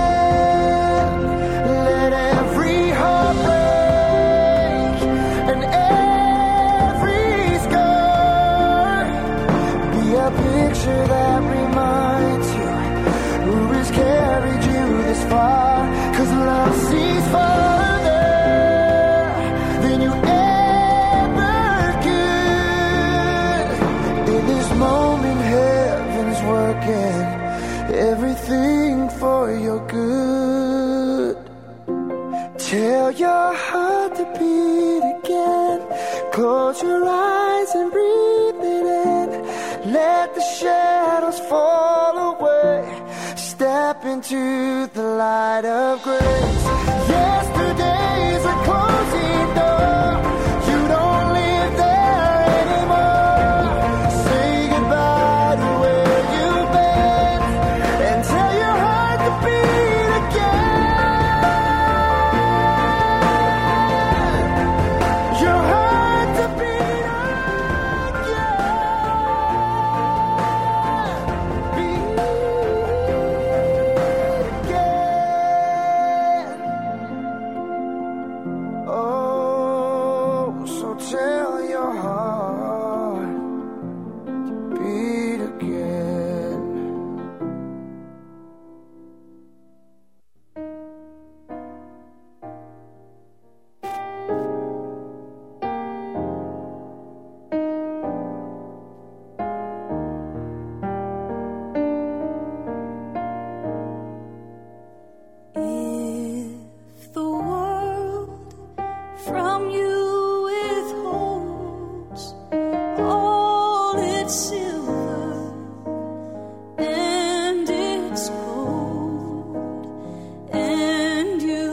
Picture that reminds you who has carried you this far. 'Cause love sees farther than you ever could. In this moment, heaven's working everything for your good. Tell your heart to beat again. Close your eyes and breathe it in. Let the shadows fall away. Step into the light of grace. Yesterday's a closing door. You don't live there anymore. Say goodbye to where you've been and tell your heart to beat again. Your heart to beat tell your heart to beat again. If the world from you all its silver and its gold, and you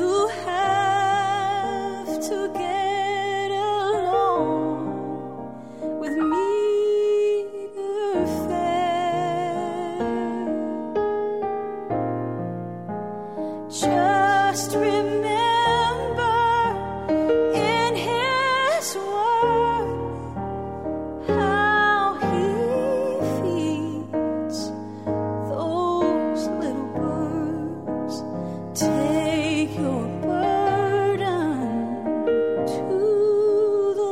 have to get along with meager fare. Just remember in His word how He feeds those little birds. Take your burden to the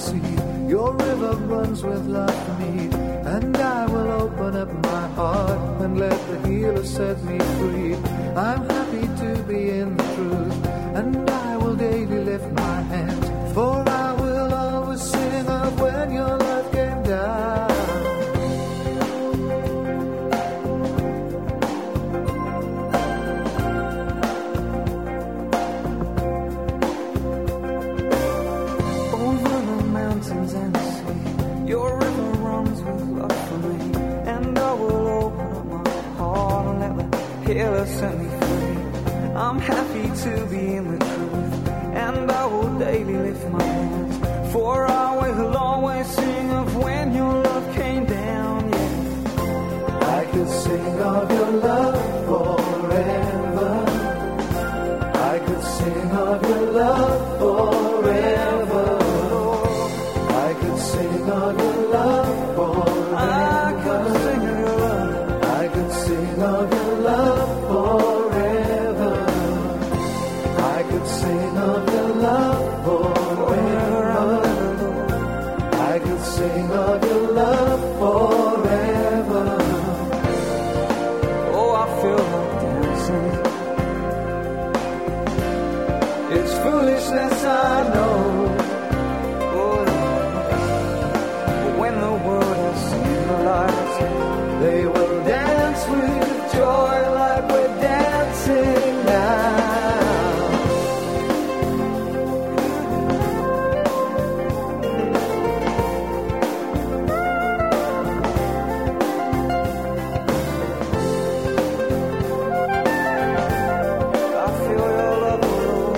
sea. Your river runs with love for me, and I will open up my heart and let the healer set me free. I'm happy to be in the truth, and I will daily lift my hands, for I will always sing of when your love came down. Over the mountains and the sea, your river runs with love for me, and I will open up my heart and let the healer set me free. I'm happy to be in the truth, and I will daily lift my hands, for I will always sing of when your love came down, yeah. I could sing of your love forever. I could sing of your love forever. I could sing of your love forever. I could sing of your love forever. I could sing of your love forever. I could sing of your love forever. Oh, I feel like dancing. It's foolishness, I know. Oh, but when the world has seen the lights, they will dance with joy like we're dancing now. I feel your love, Lord.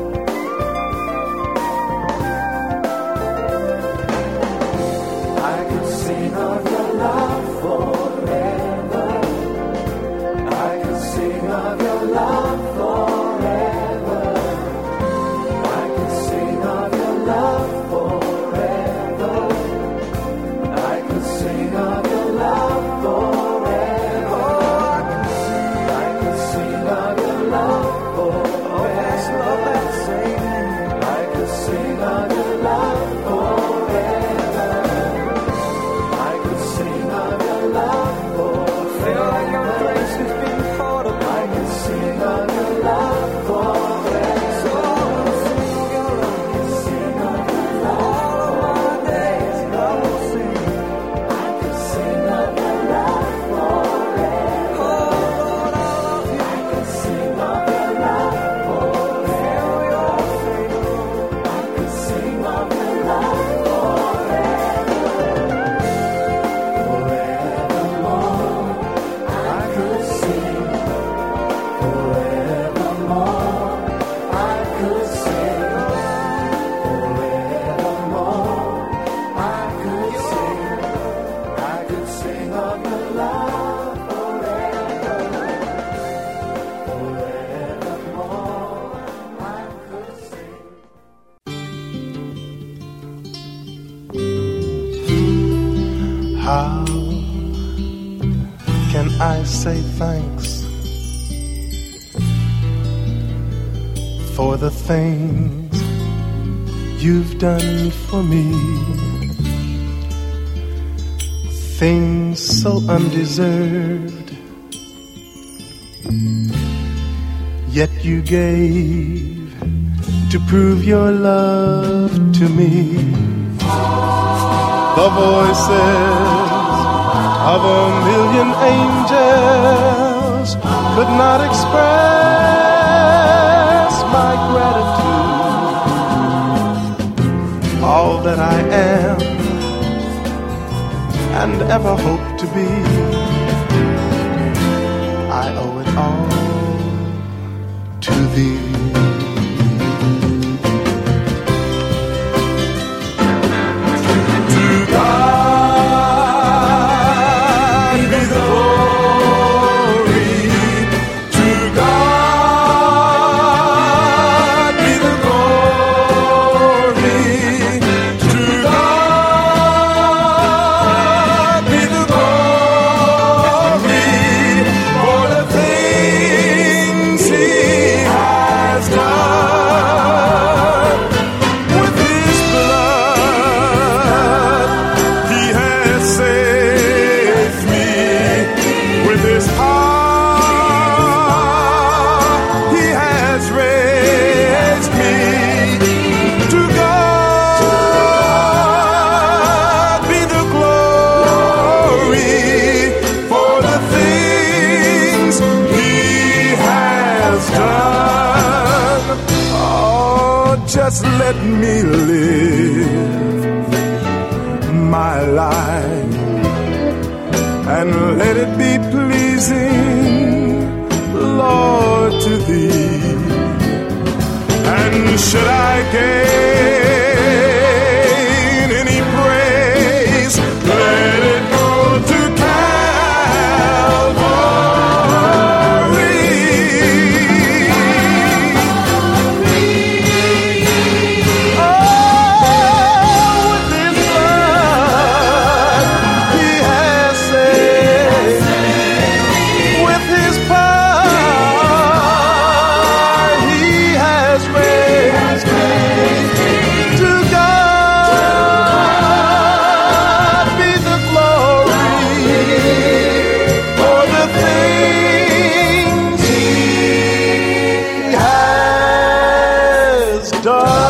I could sing of your love forever. I could sing of your love forever. I could sing of your love forever. I could sing of your love forever. I could sing of your love forever. I could sing of your love forever. I could sing of your love forever. Feel like your grace has been poured upon me. I could sing of your love forever. So I'll sing of your love. Sing of your love. All of my days I will sing. I could sing of your love forever. Oh Lord, I love you. I could sing of your love forever. Feel your favor. I could sing of your love forever. Forevermore, I could sing. Forevermore, I could sing. Forevermore, I could sing. I could sing of your love forever. Forevermore, I could sing. How can I say thanks for the things you've done for me? Things so undeserved, yet you gave to prove your love to me. The voices of a million angels could not express my gratitude. All that I am and ever hope to be, I owe it all to thee. just let me live my life and let it be pleasing, Lord, to Thee. And should I gain any praise, let it go to Calvary. Oh, with His blood He has saved, with His power He has raised me. To God be the glory for the things He has done.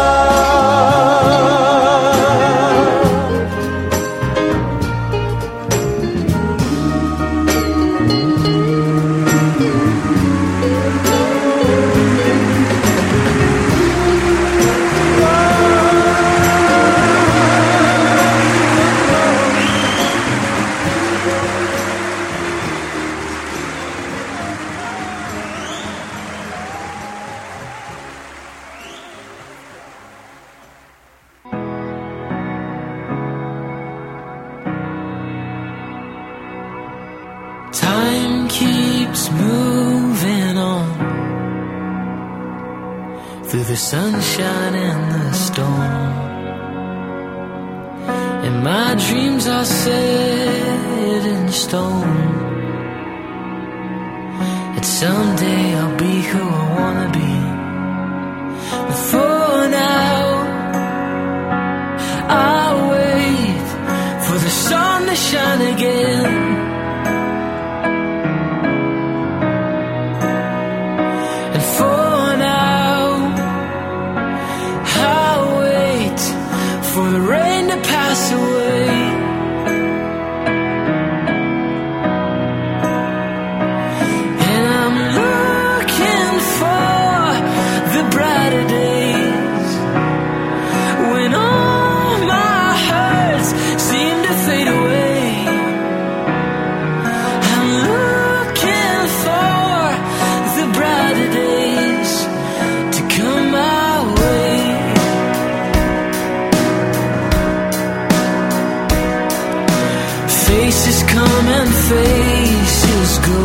Time keeps moving on through the sunshine and the storm, and my dreams are set in stone. And someday I'll be who I wanna be. But for now, I'll wait for the sun to shine again. For the rain to pass away, and I'm looking for the brighter days when all my hurts seem to fade away. I'm looking for the brighter days to come my way. Faces come and faces go,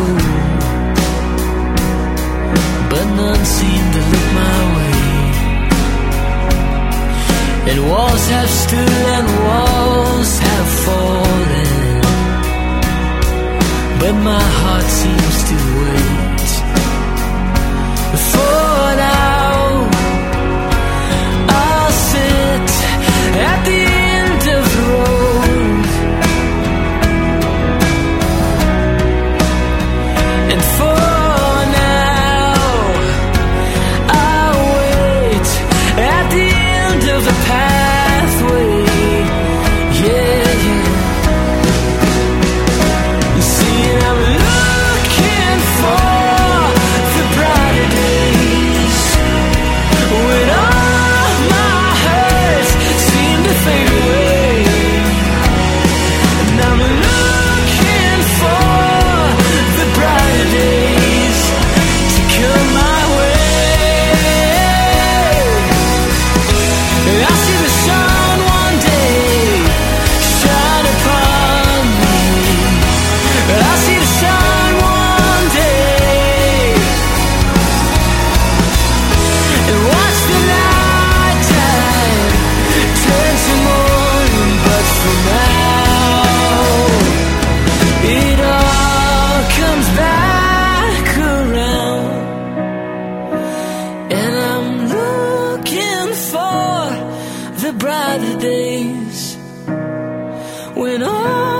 but none seem to look my way. And walls have stood and walls have fallen, but my heart seems to wait. For now, I'll sit at the end of the road, and for now, I'll wait at the end of the pathway. Yeah, yeah. You see, I'm looking for the brighter days when all my hurts seem to fade away. And I'm looking for the brighter days to come my way. And I see the sun one day shine upon me. And I see the sun one day, and watch the night time turn to morning. But for now, it all comes back around, and I'm looking for the brighter days when all